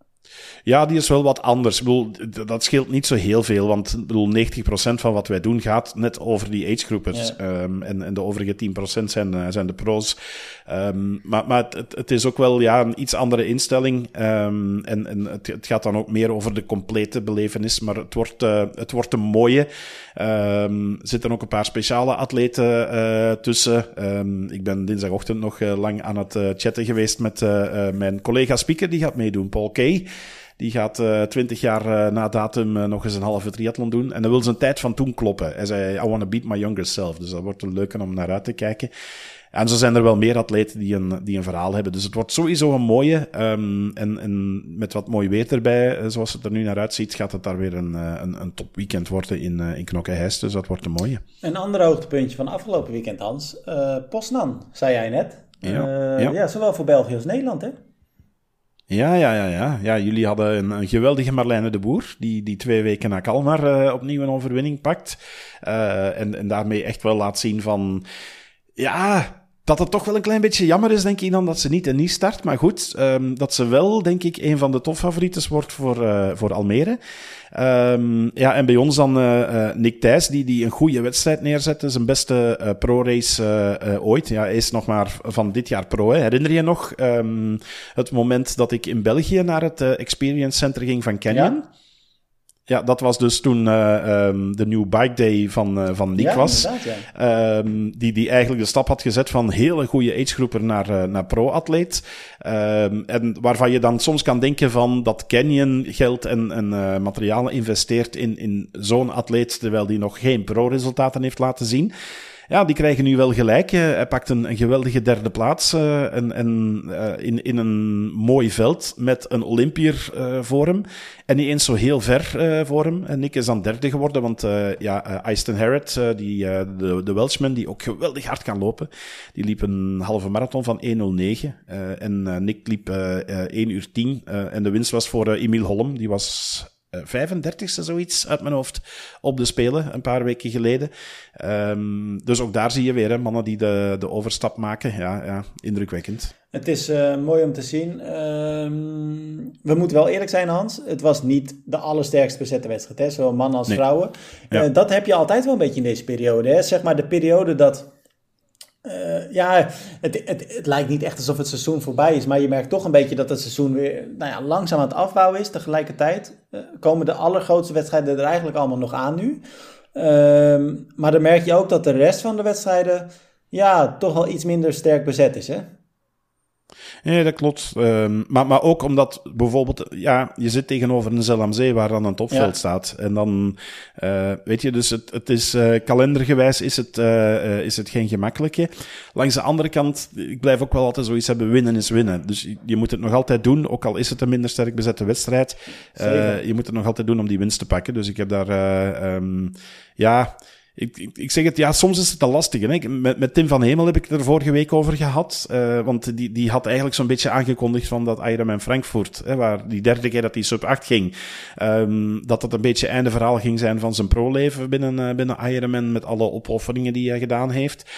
Ja, die is wel wat anders. Ik bedoel, dat scheelt niet zo heel veel, want ik bedoel, negentig procent van wat wij doen gaat net over die agegroepers. Ja. Um, en, en de overige tien procent zijn, uh, zijn de pro's. Um, maar maar het, het is ook wel ja, een iets andere instelling. Um, en en het, het gaat dan ook meer over de complete belevenis, maar het wordt, uh, het wordt een mooie. Um, er zitten ook een paar speciale atleten uh, tussen. Um, ik ben dinsdagochtend nog uh, lang aan het uh, chatten geweest met uh, uh, mijn collega speaker, die gaat meedoen, Paul Kay. Die gaat uh, twintig jaar uh, na datum uh, nog eens een halve triathlon doen. En dan wil zijn tijd van toen kloppen. Hij zei, I want to beat my younger self. Dus dat wordt een leuke om naar uit te kijken. En zo zijn er wel meer atleten die een, die een verhaal hebben. Dus het wordt sowieso een mooie. Um, en, en met wat mooi weer erbij, uh, zoals het er nu naar uitziet, gaat het daar weer een, uh, een, een topweekend worden in, uh, in Knokke-Heist. Dus dat wordt een mooie. Een ander hoogtepuntje van afgelopen weekend, Hans. Uh, Poznan, zei jij net. Ja, uh, ja. ja, zowel voor België als Nederland, hè? Ja, ja, ja, ja. ja jullie hadden een, een geweldige Marlijne de Boer, die, die twee weken na Kalmar uh, opnieuw een overwinning pakt. Uh, en, en daarmee echt wel laat zien van, ja, dat het toch wel een klein beetje jammer is, denk ik, dan dat ze niet en niet start. Maar goed, um, dat ze wel, denk ik, een van de topfavorieten wordt voor, uh, voor Almere. Um, ja, en bij ons dan uh, uh, Nick Thijs, die, die een goede wedstrijd neerzette. Zijn beste uh, pro-race uh, uh, ooit. Ja, hij is nog maar van dit jaar pro. Hè. Herinner je nog um, het moment dat ik in België naar het uh, Experience Center ging van Canyon? Ja. Ja, dat was dus toen uh, um, de New Bike Day van, uh, van Nick ja, was. Ja. Um, die, die eigenlijk de stap had gezet van hele goede agegroeper naar, uh, naar pro-atleet. Um, en waarvan je dan soms kan denken van dat Canyon geld en, en uh, materialen investeert in, in zo'n atleet, terwijl die nog geen pro-resultaten heeft laten zien. Ja, die krijgen nu wel gelijk. Uh, hij pakt een, een geweldige derde plaats uh, en, en, uh, in, in een mooi veld met een Olympier uh, voor hem. En niet eens zo heel ver uh, voor hem. En Nick is dan derde geworden, want uh, ja, uh, Easton Harrod, uh, die, uh, de, de Welshman, die ook geweldig hard kan lopen, die liep een halve marathon van één nul negen. Uh, en uh, Nick liep uh, uh, één uur tien. Uh, en de winst was voor uh, Emiel Holm, die was... uh, vijfendertigste zoiets uit mijn hoofd op de Spelen, een paar weken geleden. Um, dus ook daar zie je weer hè, mannen die de, de overstap maken. Ja, ja, indrukwekkend. Het is uh, mooi om te zien. Um, we moeten wel eerlijk zijn, Hans. Het was niet de allersterkst bezette wedstrijd, hè? Zowel mannen als nee. vrouwen. Ja. Uh, dat heb je altijd wel een beetje in deze periode. Hè? Zeg maar de periode dat... Uh, ja, het, het, het lijkt niet echt alsof het seizoen voorbij is, maar je merkt toch een beetje dat het seizoen weer nou ja, langzaam aan het afbouwen is. Tegelijkertijd uh, komen de allergrootste wedstrijden er eigenlijk allemaal nog aan nu. Uh, maar dan merk je ook dat de rest van de wedstrijden ja, toch wel iets minder sterk bezet is, hè? Nee, dat klopt. Um, maar, maar ook omdat bijvoorbeeld, ja, je zit tegenover een Zell am Zee waar dan een topveld ja. staat. En dan, uh, weet je, dus het, het is, uh, kalendergewijs is het, uh, uh, is het geen gemakkelijke. Langs de andere kant, ik blijf ook wel altijd zoiets hebben, winnen is winnen. Dus je, je moet het nog altijd doen, ook al is het een minder sterk bezette wedstrijd. Uh, je moet het nog altijd doen om die winst te pakken. Dus ik heb daar, uh, um, ja... Ik, ik, ik zeg het, ja, soms is het een lastige. Hè? Met, met Tim van Hemel heb ik het er vorige week over gehad. Uh, want die, die had eigenlijk zo'n beetje aangekondigd van dat Ironman Frankfurt, hè, waar die derde keer dat hij sub acht ging, um, dat dat een beetje einde verhaal ging zijn van zijn pro-leven binnen, uh, binnen Ironman, met alle opofferingen die hij gedaan heeft.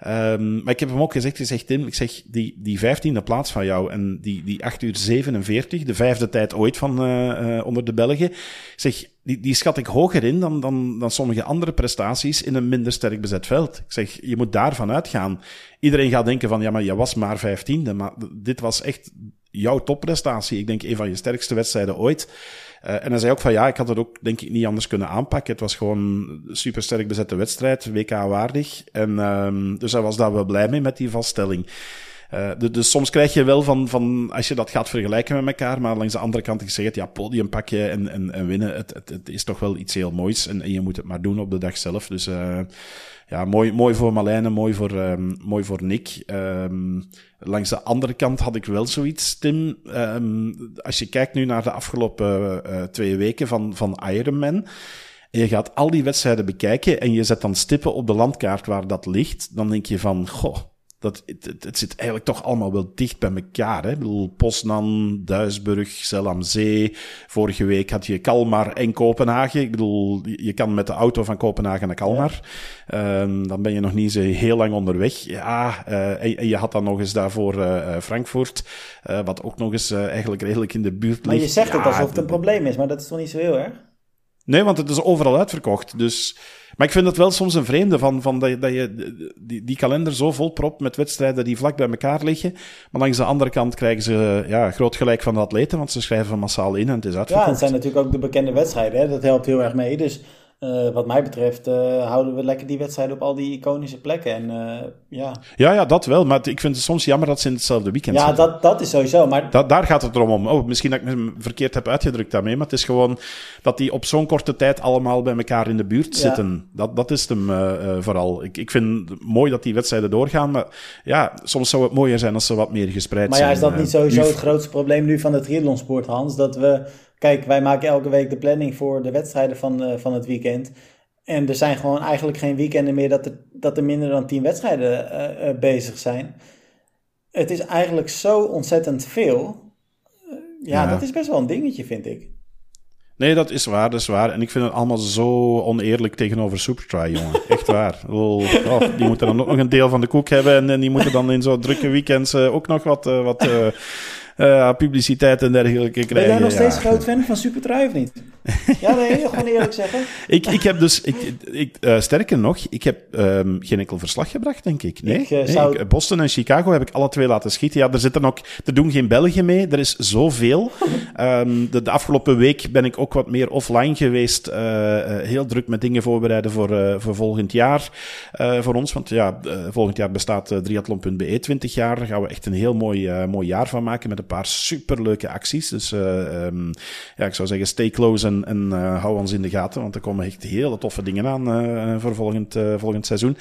Um, maar ik heb hem ook gezegd, gezegd Tim, ik zeg, die, die vijftiende plaats van jou en die, die acht uur zevenenveertig, de vijfde tijd ooit van uh, uh, onder de Belgen, ik zeg, die, die schat ik hoger in dan, dan, dan sommige andere prestaties in een minder sterk bezet veld. Ik zeg, je moet daarvan uitgaan. Iedereen gaat denken van, ja, maar je was maar vijftiende, maar dit was echt jouw topprestatie. Ik denk, een van je sterkste wedstrijden ooit. Uh, en hij zei ook van, ja, ik had het ook, denk ik, niet anders kunnen aanpakken. Het was gewoon een supersterk bezette wedstrijd, W K-waardig. En um, dus hij was daar wel blij mee met die vaststelling. Uh, dus, dus soms krijg je wel van, van, als je dat gaat vergelijken met elkaar, maar langs de andere kant, ik zeg het, ja, podium pakken en, en, en winnen, het, het, het is toch wel iets heel moois. En, en je moet het maar doen op de dag zelf. Dus uh, ja, mooi, mooi voor Marlijne, mooi voor, um, mooi voor Nick. Um, langs de andere kant had ik wel zoiets, Tim. Um, als je kijkt nu naar de afgelopen uh, twee weken van, van Ironman, en je gaat al die wedstrijden bekijken en je zet dan stippen op de landkaart waar dat ligt, dan denk je van, goh, dat, het, het, het zit eigenlijk toch allemaal wel dicht bij elkaar. Hè? Ik bedoel, Poznan, Duisburg, Zell am Zee. Vorige week had je Kalmar en Kopenhagen. Ik bedoel, je kan met de auto van Kopenhagen naar Kalmar. Ja. Um, dan ben je nog niet zo heel lang onderweg. Ja, uh, en, en je had dan nog eens daarvoor uh, Frankfurt, uh, wat ook nog eens uh, eigenlijk redelijk in de buurt ligt. Maar je zegt het ja, alsof het een probleem is, maar dat is toch niet zo heel erg? Nee, want het is overal uitverkocht. Dus... Maar ik vind het wel soms een vreemde van, van dat, je, dat je die, die kalender zo vol propt met wedstrijden die vlak bij elkaar liggen. Maar langs de andere kant krijgen ze ja, groot gelijk van de atleten, want ze schrijven massaal in en het is uitverkocht. Ja, het zijn natuurlijk ook de bekende wedstrijden. Hè? Dat helpt heel erg mee. Dus uh, wat mij betreft uh, houden we lekker die wedstrijden op al die iconische plekken. En, uh, ja. Ja, ja, dat wel. Maar ik vind het soms jammer dat ze in hetzelfde weekend ja, zitten. Ja, dat, dat is sowieso. Maar... Da- daar gaat het erom om. Oh, misschien dat ik me verkeerd heb uitgedrukt daarmee, maar het is gewoon dat die op zo'n korte tijd allemaal bij elkaar in de buurt zitten. Ja. Dat, dat is hem uh, uh, vooral. Ik, ik vind het mooi dat die wedstrijden doorgaan, maar ja, soms zou het mooier zijn als ze wat meer gespreid maar zijn. Maar ja, is dat niet sowieso uh, het grootste probleem nu van de triathlonsport, Hans? Dat we, kijk, wij maken elke week de planning voor de wedstrijden van, uh, van het weekend. En er zijn gewoon eigenlijk geen weekenden meer dat er, dat er minder dan tien wedstrijden uh, uh, bezig zijn. Het is eigenlijk zo ontzettend veel. Uh, ja, ja, dat is best wel een dingetje, vind ik. Nee, dat is waar, dat is waar. En ik vind het allemaal zo oneerlijk tegenover Supertry, jongen. Echt waar. Oh, die moeten dan ook nog een deel van de koek hebben en, en die moeten dan in zo'n drukke weekends uh, ook nog wat... Uh, wat uh, Uh, publiciteit en dergelijke krijgen. Ben jij nog steeds ja. groot fan van Supertry of niet? Ja, nee, gewoon eerlijk zeggen. ik, ik heb dus, ik, ik, uh, sterker nog, ik heb um, geen enkel verslag gebracht, denk ik. Nee, ik, uh, nee zou... ik, Boston en Chicago heb ik alle twee laten schieten. Ja, er zitten ook, er doen geen Belgen mee. Er is zoveel. um, de, de afgelopen week ben ik ook wat meer offline geweest. Uh, uh, heel druk met dingen voorbereiden voor, uh, voor volgend jaar. Uh, voor ons, want ja, uh, volgend jaar bestaat uh, triathlon punt be twintig jaar. Daar gaan we echt een heel mooi, uh, mooi jaar van maken met een paar superleuke acties. Dus uh, um, ja, ik zou zeggen, stay close en, en uh, hou ons in de gaten, want er komen echt hele toffe dingen aan uh, voor volgend, uh, volgend seizoen.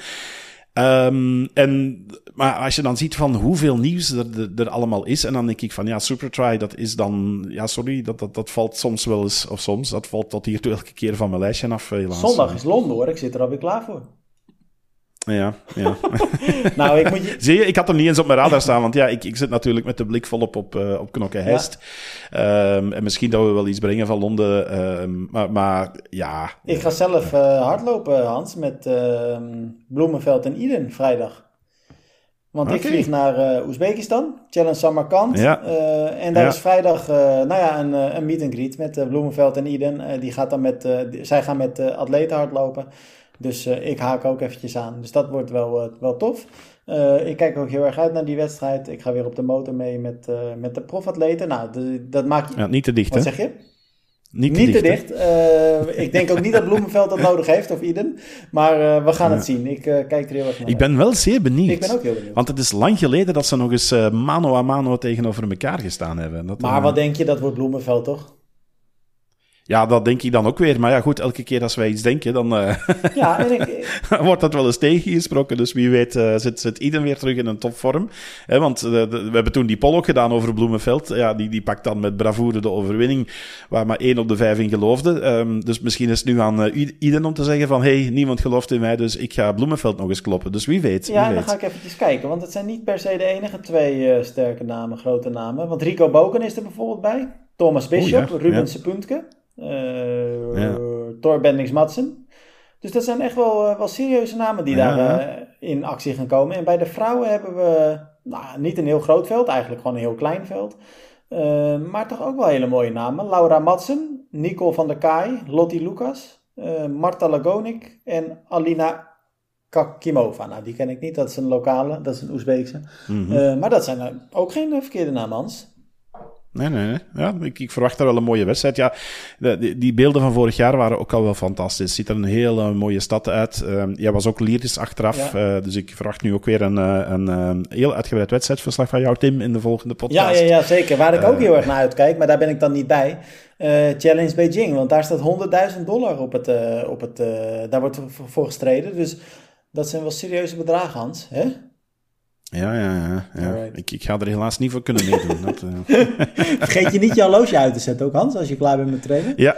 Um, en, maar als je dan ziet van hoeveel nieuws er, er, er allemaal is, en dan denk ik van ja, Supertry, dat is dan, ja sorry, dat, dat, dat valt soms wel eens, of soms, dat valt tot hier toe elke keer van mijn lijstje af, helaas. Zondag is Londen hoor, ik zit er alweer klaar voor. Ja, ja. Nou, ik moet je... Zie je, ik had hem niet eens op mijn radar staan, want ja, ik, ik zit natuurlijk met de blik volop op, uh, op Knokke-Heist. Ja. Um, en misschien dat we wel iets brengen van Londen, um, maar, maar ja... Ik ga zelf uh, hardlopen, Hans, met uh, Bloemenveld en Iden vrijdag. Want okay. ik vlieg naar uh, Oezbekistan, Challenge Samarkand. Ja. Uh, en daar ja. is vrijdag uh, nou ja, een, een meet and greet met uh, Bloemenveld en Iden. Uh, die gaat dan met, uh, die, zij gaan met uh, atleten hardlopen. Dus uh, ik haak ook eventjes aan. Dus dat wordt wel, uh, wel tof. Uh, ik kijk ook heel erg uit naar die wedstrijd. Ik ga weer op de motor mee met, uh, met de profatleten. Nou, de, dat maak je... Ja, niet te dicht, Wat hè? zeg je? Niet te niet dicht. Te dicht. Uh, ik denk ook niet dat Bloemenveld dat nodig heeft, of Iden. Maar uh, we gaan ja. het zien. Ik uh, kijk er heel erg naar. Ik ben wel zeer benieuwd. Ik ben ook heel benieuwd. Want het is lang geleden dat ze nog eens uh, mano a mano tegenover elkaar gestaan hebben. Dat, maar uh, wat denk je, dat wordt Bloemenveld, toch? Ja, dat denk ik dan ook weer. Maar ja, goed, elke keer als wij iets denken, dan uh, ja, en ik... wordt dat wel eens tegengesproken. Dus wie weet uh, zit, zit Iden weer terug in een topvorm. He, want uh, de, we hebben toen die poll ook gedaan over Bloemenveld. Ja, die, die pakt dan met bravoure de overwinning, waar maar één op de vijf in geloofde. Um, dus misschien is het nu aan uh, Iden om te zeggen van, hey, niemand gelooft in mij, dus ik ga Bloemenveld nog eens kloppen. Dus wie weet. Ja, wie en dan weet. ga ik eventjes kijken. Want het zijn niet per se de enige twee uh, sterke namen, grote namen. Want Rico Boken is er bijvoorbeeld bij. Thomas Bishop, oh, ja, Ruben ja. Sepuntke. Uh, ja. Thor Bendix Madsen. Dus dat zijn echt wel, uh, wel serieuze namen die ja, daar uh, in actie gaan komen. En bij de vrouwen hebben we nou, niet een heel groot veld, eigenlijk gewoon een heel klein veld. Uh, maar toch ook wel hele mooie namen. Laura Madsen, Nicole van der Kaai, Lottie Lucas, uh, Marta Lagonik en Alina Kakimova. Nou, die ken ik niet, dat is een lokale, dat is een Oezbeekse. Mm-hmm. Uh, maar dat zijn uh, ook geen uh, verkeerde namen, Hans. Nee, nee, nee. Ja, ik, ik verwacht daar wel een mooie wedstrijd. Ja, de, die, die beelden van vorig jaar waren ook al wel fantastisch. Ziet er een hele mooie stad uit. Uh, jij was ook lyrisch achteraf, ja. uh, dus ik verwacht nu ook weer een, een, een heel uitgebreid wedstrijdverslag van jou, Tim, in de volgende podcast. Ja, ja, ja zeker. Waar ik uh, ook heel erg naar uitkijk, maar daar ben ik dan niet bij. Uh, Challenge Beijing, want daar staat honderdduizend dollar op het... Uh, op het uh, daar wordt voor gestreden, dus dat zijn wel serieuze bedragen, Hans, hè? Ja, ja, ja. ja. Ik, ik ga er helaas niet voor kunnen meedoen. Dat, uh... Vergeet je niet je horloge uit te zetten ook, Hans, als je klaar bent met trainen? Ja.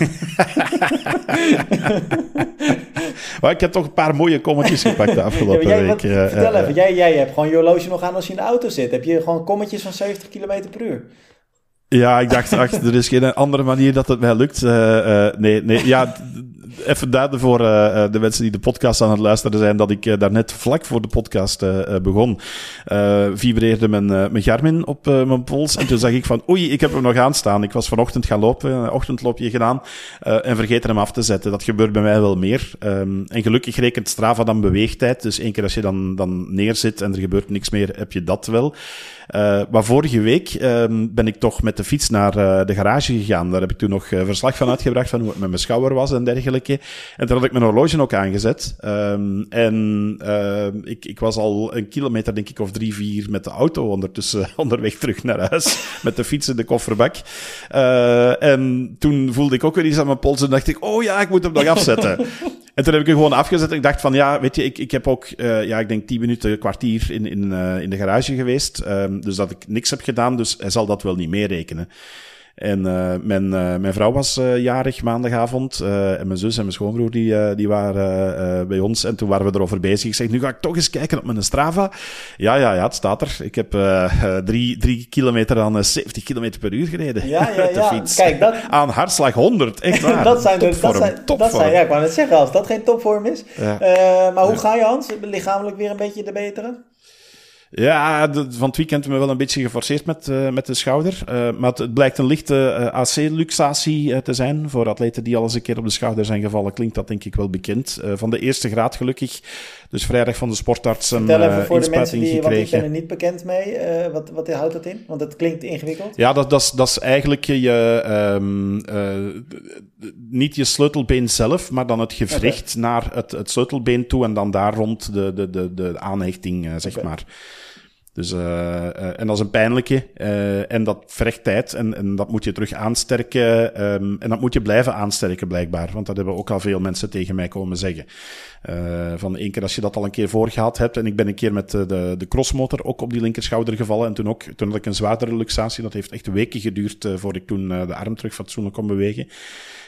Maar ik heb toch een paar mooie kommetjes gepakt de afgelopen ja, jij, week. Wat, uh, vertel uh, even, jij, jij hebt gewoon je horloge nog aan als je in de auto zit. Heb je gewoon kommetjes van zeventig kilometer per uur? Ja, ik dacht, ach, er is geen andere manier dat het mij lukt. Uh, uh, nee, nee, ja... Even duiden voor uh, de mensen die de podcast aan het luisteren zijn, dat ik uh, daarnet vlak voor de podcast uh, begon, uh, vibreerde mijn, uh, mijn Garmin op uh, mijn pols. En toen zag ik van, oei, ik heb hem nog aanstaan. Ik was vanochtend gaan lopen, een ochtendloopje gedaan, uh, en vergeten hem af te zetten. Dat gebeurt bij mij wel meer. Um, en gelukkig rekent Strava dan beweegtijd. Dus één keer als je dan, dan neerzit en er gebeurt niks meer, heb je dat wel. Uh, maar vorige week um, ben ik toch met de fiets naar uh, de garage gegaan. Daar heb ik toen nog uh, verslag van uitgebracht van hoe het met mijn schouder was en dergelijke. En toen had ik mijn horloge ook aangezet. Um, en uh, ik, ik was al een kilometer, denk ik, of drie, vier met de auto ondertussen onderweg terug naar huis. Met de fiets in de kofferbak. Uh, en toen voelde ik ook weer iets aan mijn pols en dacht ik, oh ja, ik moet hem nog afzetten. En toen heb ik hem gewoon afgezet en ik dacht van, ja, weet je, ik, ik heb ook, uh, ja, ik denk tien minuten, een kwartier in, in, uh, in de garage geweest. Um, dus dat ik niks heb gedaan, dus hij zal dat wel niet meerekenen. En uh, mijn, uh, mijn vrouw was uh, jarig maandagavond. Uh, en mijn zus en mijn schoonbroer die, uh, die waren uh, bij ons. En toen waren we erover bezig. Ik zeg, nu ga ik toch eens kijken op mijn Strava. Ja, ja, ja, het staat er. Ik heb uh, drie, drie kilometer aan uh, zeventig kilometer per uur gereden. Ja, ja, met de ja. fiets. Kijk, dat... Aan hartslag honderd, echt waar. dat zijn topvorm, de, dat zijn, topvorm. Dat zijn, ja, ik wou net zeggen, als dat geen topvorm is. Ja. Uh, maar hoe ja. ga je, Hans? Lichamelijk weer een beetje de betere? Ja, de, van het weekend hebben we wel een beetje geforceerd met, uh, met de schouder. Uh, maar het, het blijkt een lichte uh, A C-luxatie uh, te zijn. Voor atleten die al eens een keer op de schouder zijn gevallen, klinkt dat denk ik wel bekend. Uh, van de eerste graad gelukkig. Dus vrijdag van de sportarts een Vertel even uh, voor de mensen die, gekregen. want ik ben er niet bekend mee. Uh, wat, wat houdt dat in? Want het klinkt ingewikkeld. Ja, dat, dat, is, dat is eigenlijk je, um, uh, niet je sleutelbeen zelf, maar dan het gewricht okay. naar het, het sleutelbeen toe en dan daar rond de, de, de, de aanhechting, uh, zeg okay. maar. Dus, uh, uh, en dat is een pijnlijke, uh, en dat vergt tijd, en, en dat moet je terug aansterken, um, en dat moet je blijven aansterken blijkbaar, want dat hebben ook al veel mensen tegen mij komen zeggen. Uh, van één keer als je dat al een keer voorgehad hebt, en ik ben een keer met de, de, de crossmotor ook op die linkerschouder gevallen, en toen ook, toen had ik een zwaardere luxatie, dat heeft echt weken geduurd, uh, voor ik toen uh, de arm terug fatsoenlijk kon bewegen.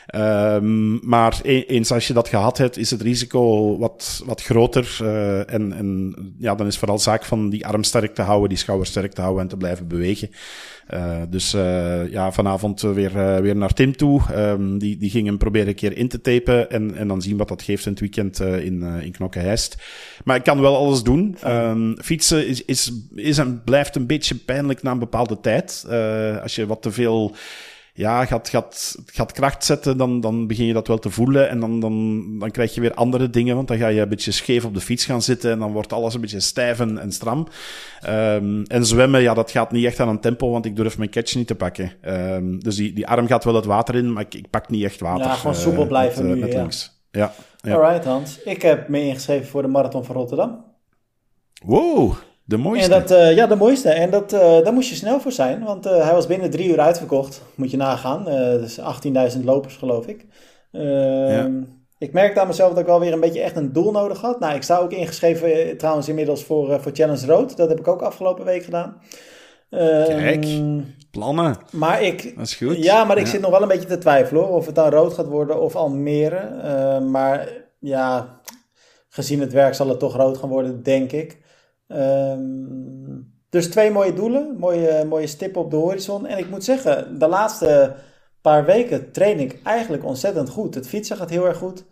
Um, maar e- eens als je dat gehad hebt, is het risico wat, wat groter. Uh, en, en ja, dan is vooral zaak van die arm sterk te houden, die schouder sterk te houden en te blijven bewegen. Uh, dus uh, ja, vanavond weer, uh, weer naar Tim toe. Um, die, die ging hem proberen een keer in te tapen en, en dan zien wat dat geeft in het weekend uh, in, uh, in Knokke-Heist. Maar ik kan wel alles doen. Um, fietsen is, is, is en blijft een beetje pijnlijk na een bepaalde tijd. Uh, als je wat te veel... Ja, gaat, gaat, gaat kracht zetten, dan, dan begin je dat wel te voelen. En dan, dan, dan krijg je weer andere dingen, want dan ga je een beetje scheef op de fiets gaan zitten en dan wordt alles een beetje stijf en, en stram. Um, en zwemmen, ja, dat gaat niet echt aan een tempo, want ik durf mijn catch niet te pakken. Um, dus die, die arm gaat wel het water in, maar ik, ik pak niet echt water. Ja, gewoon soepel uh, blijven met, nu, met ja. links. Ja, ja. Alright, Hans. Ik heb me ingeschreven voor de Marathon van Rotterdam. Wow! De mooiste. En dat, uh, ja, de mooiste. En dat, uh, daar moest je snel voor zijn, want uh, hij was binnen drie uur uitverkocht. Moet je nagaan. Uh, dus achttienduizend lopers, geloof ik. Uh, ja. Ik merkte aan mezelf dat ik wel weer een beetje echt een doel nodig had. Nou, ik sta ook ingeschreven uh, trouwens inmiddels voor, uh, voor Challenge Road. Dat heb ik ook afgelopen week gedaan. Uh, Kijk, plannen. Maar ik, dat is goed. Ja, maar ik ja. zit nog wel een beetje te twijfelen hoor, of het dan Rood gaat worden of Almere. Uh, maar ja, gezien het werk zal het toch Rood gaan worden, denk ik. Um, dus twee mooie doelen, mooie, mooie stippen op de horizon. En ik moet zeggen, de laatste paar weken train ik eigenlijk ontzettend goed. Het fietsen gaat heel erg goed.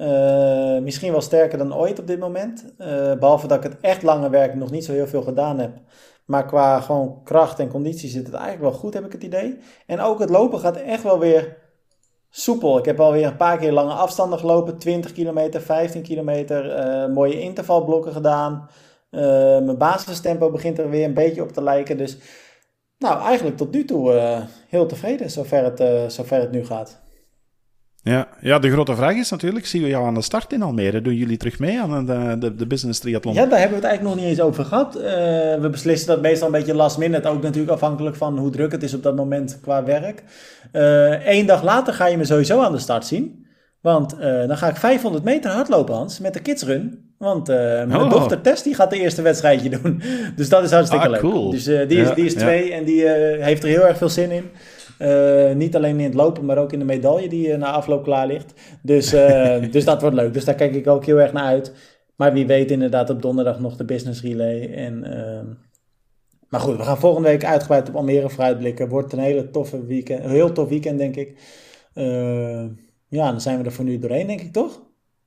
Uh, misschien wel sterker dan ooit op dit moment. Uh, behalve dat ik het echt lange werk nog niet zo heel veel gedaan heb. Maar qua gewoon kracht en conditie zit het eigenlijk wel goed, heb ik het idee. En ook het lopen gaat echt wel weer soepel. Ik heb alweer een paar keer lange afstanden gelopen. twintig kilometer, vijftien kilometer. Uh, mooie intervalblokken gedaan. Uh, mijn basistempo begint er weer een beetje op te lijken. Dus nou, eigenlijk tot nu toe uh, heel tevreden, zover het, uh, zover het nu gaat. Ja, ja, de grote vraag is natuurlijk, zien we jou aan de start in Almere? Doen jullie terug mee aan de, de, de business triathlon? Ja, daar hebben we het eigenlijk nog niet eens over gehad. Uh, we beslissen dat meestal een beetje last minute, ook natuurlijk afhankelijk van hoe druk het is op dat moment qua werk. Eén uh, dag later ga je me sowieso aan de start zien. Want uh, dan ga ik vijfhonderd meter hardlopen, Hans, met de kidsrun. Want uh, mijn oh. dochter Tess, die gaat de eerste wedstrijdje doen. Dus dat is hartstikke ah, leuk. Cool. Dus uh, die is, ja, die is ja. twee en die uh, heeft er heel erg veel zin in. Uh, niet alleen in het lopen, maar ook in de medaille die uh, na afloop klaar ligt. Dus, uh, dus dat wordt leuk. Dus daar kijk ik ook heel erg naar uit. Maar wie weet inderdaad op donderdag nog de business relay. En, uh, maar goed, we gaan volgende week uitgebreid op Almere vooruitblikken. Wordt een hele toffe weekend, een heel tof weekend, denk ik. Uh, ja, dan zijn we er voor nu doorheen, denk ik, toch?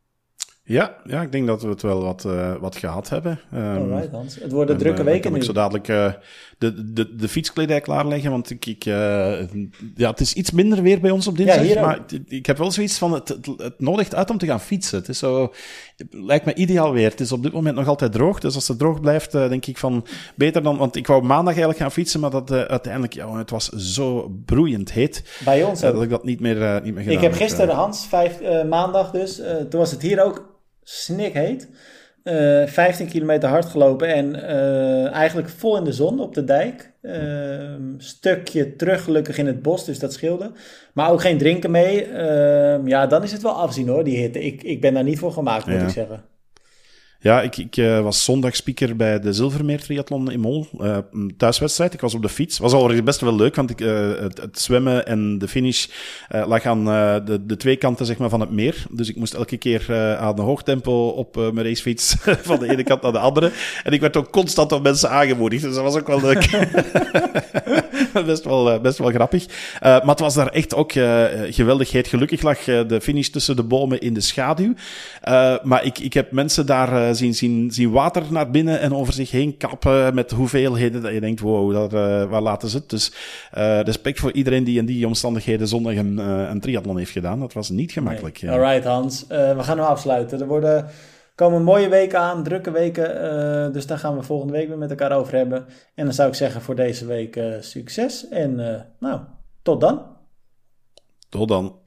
Ja, ja, ik denk dat we het wel wat, uh, wat gehad hebben. Um, Alright, Hans. Het worden drukke uh, weken kan nu. Ik zo dadelijk uh, de, de, de fietskledij klaarleggen, want ik, ik, uh, ja, het is iets minder weer bij ons op dinsdag, ja, maar ik, ik heb wel zoiets van, het, het, het nodigt uit om te gaan fietsen. Het is zo, het lijkt me ideaal weer. Het is op dit moment nog altijd droog, dus als het droog blijft, uh, denk ik van, beter dan, want ik wou maandag eigenlijk gaan fietsen, maar dat uh, uiteindelijk, ja, het was zo broeiend heet. Bij ons uh, ook. Dat ik dat niet meer, uh, niet meer gedaan Ik heb gisteren, uh, Hans, vijf, uh, maandag dus, uh, toen was het hier ook snikheet. Uh, vijftien kilometer hard gelopen en uh, eigenlijk vol in de zon op de dijk. Uh, stukje terug gelukkig in het bos, dus dat scheelde. Maar ook geen drinken mee. Uh, ja, dan is het wel afzien hoor, die hitte. Ik, ik ben daar niet voor gemaakt, moet ja. ik zeggen. Ja, ik, ik uh, was zondag speaker bij de Zilvermeer Triathlon in Mol. Uh, thuiswedstrijd. Ik was op de fiets. Was al best wel leuk, want ik, uh, het, het zwemmen en de finish uh, lag aan uh, de, de twee kanten zeg maar, van het meer. Dus ik moest elke keer uh, aan een hoog tempo op uh, mijn racefiets van de ene kant naar de andere. En ik werd ook constant door mensen aangemoedigd. Dus dat was ook wel leuk. best, wel, uh, best wel grappig. Uh, maar het was daar echt ook uh, geweldig heet. Gelukkig lag uh, de finish tussen de bomen in de schaduw. Uh, maar ik, ik heb mensen daar uh, zien, zien, zien water naar binnen en over zich heen kappen met hoeveelheden dat je denkt, wow, dat, uh, waar laten ze het? Dus uh, respect voor iedereen die in die omstandigheden zondag een, uh, een triathlon heeft gedaan. Dat was niet gemakkelijk. Nee. Ja. Alright, Hans. Uh, we gaan nu afsluiten. Er worden, komen mooie weken aan, drukke weken. Uh, dus daar gaan we volgende week weer met elkaar over hebben. En dan zou ik zeggen voor deze week uh, succes. En uh, nou, tot dan. Tot dan.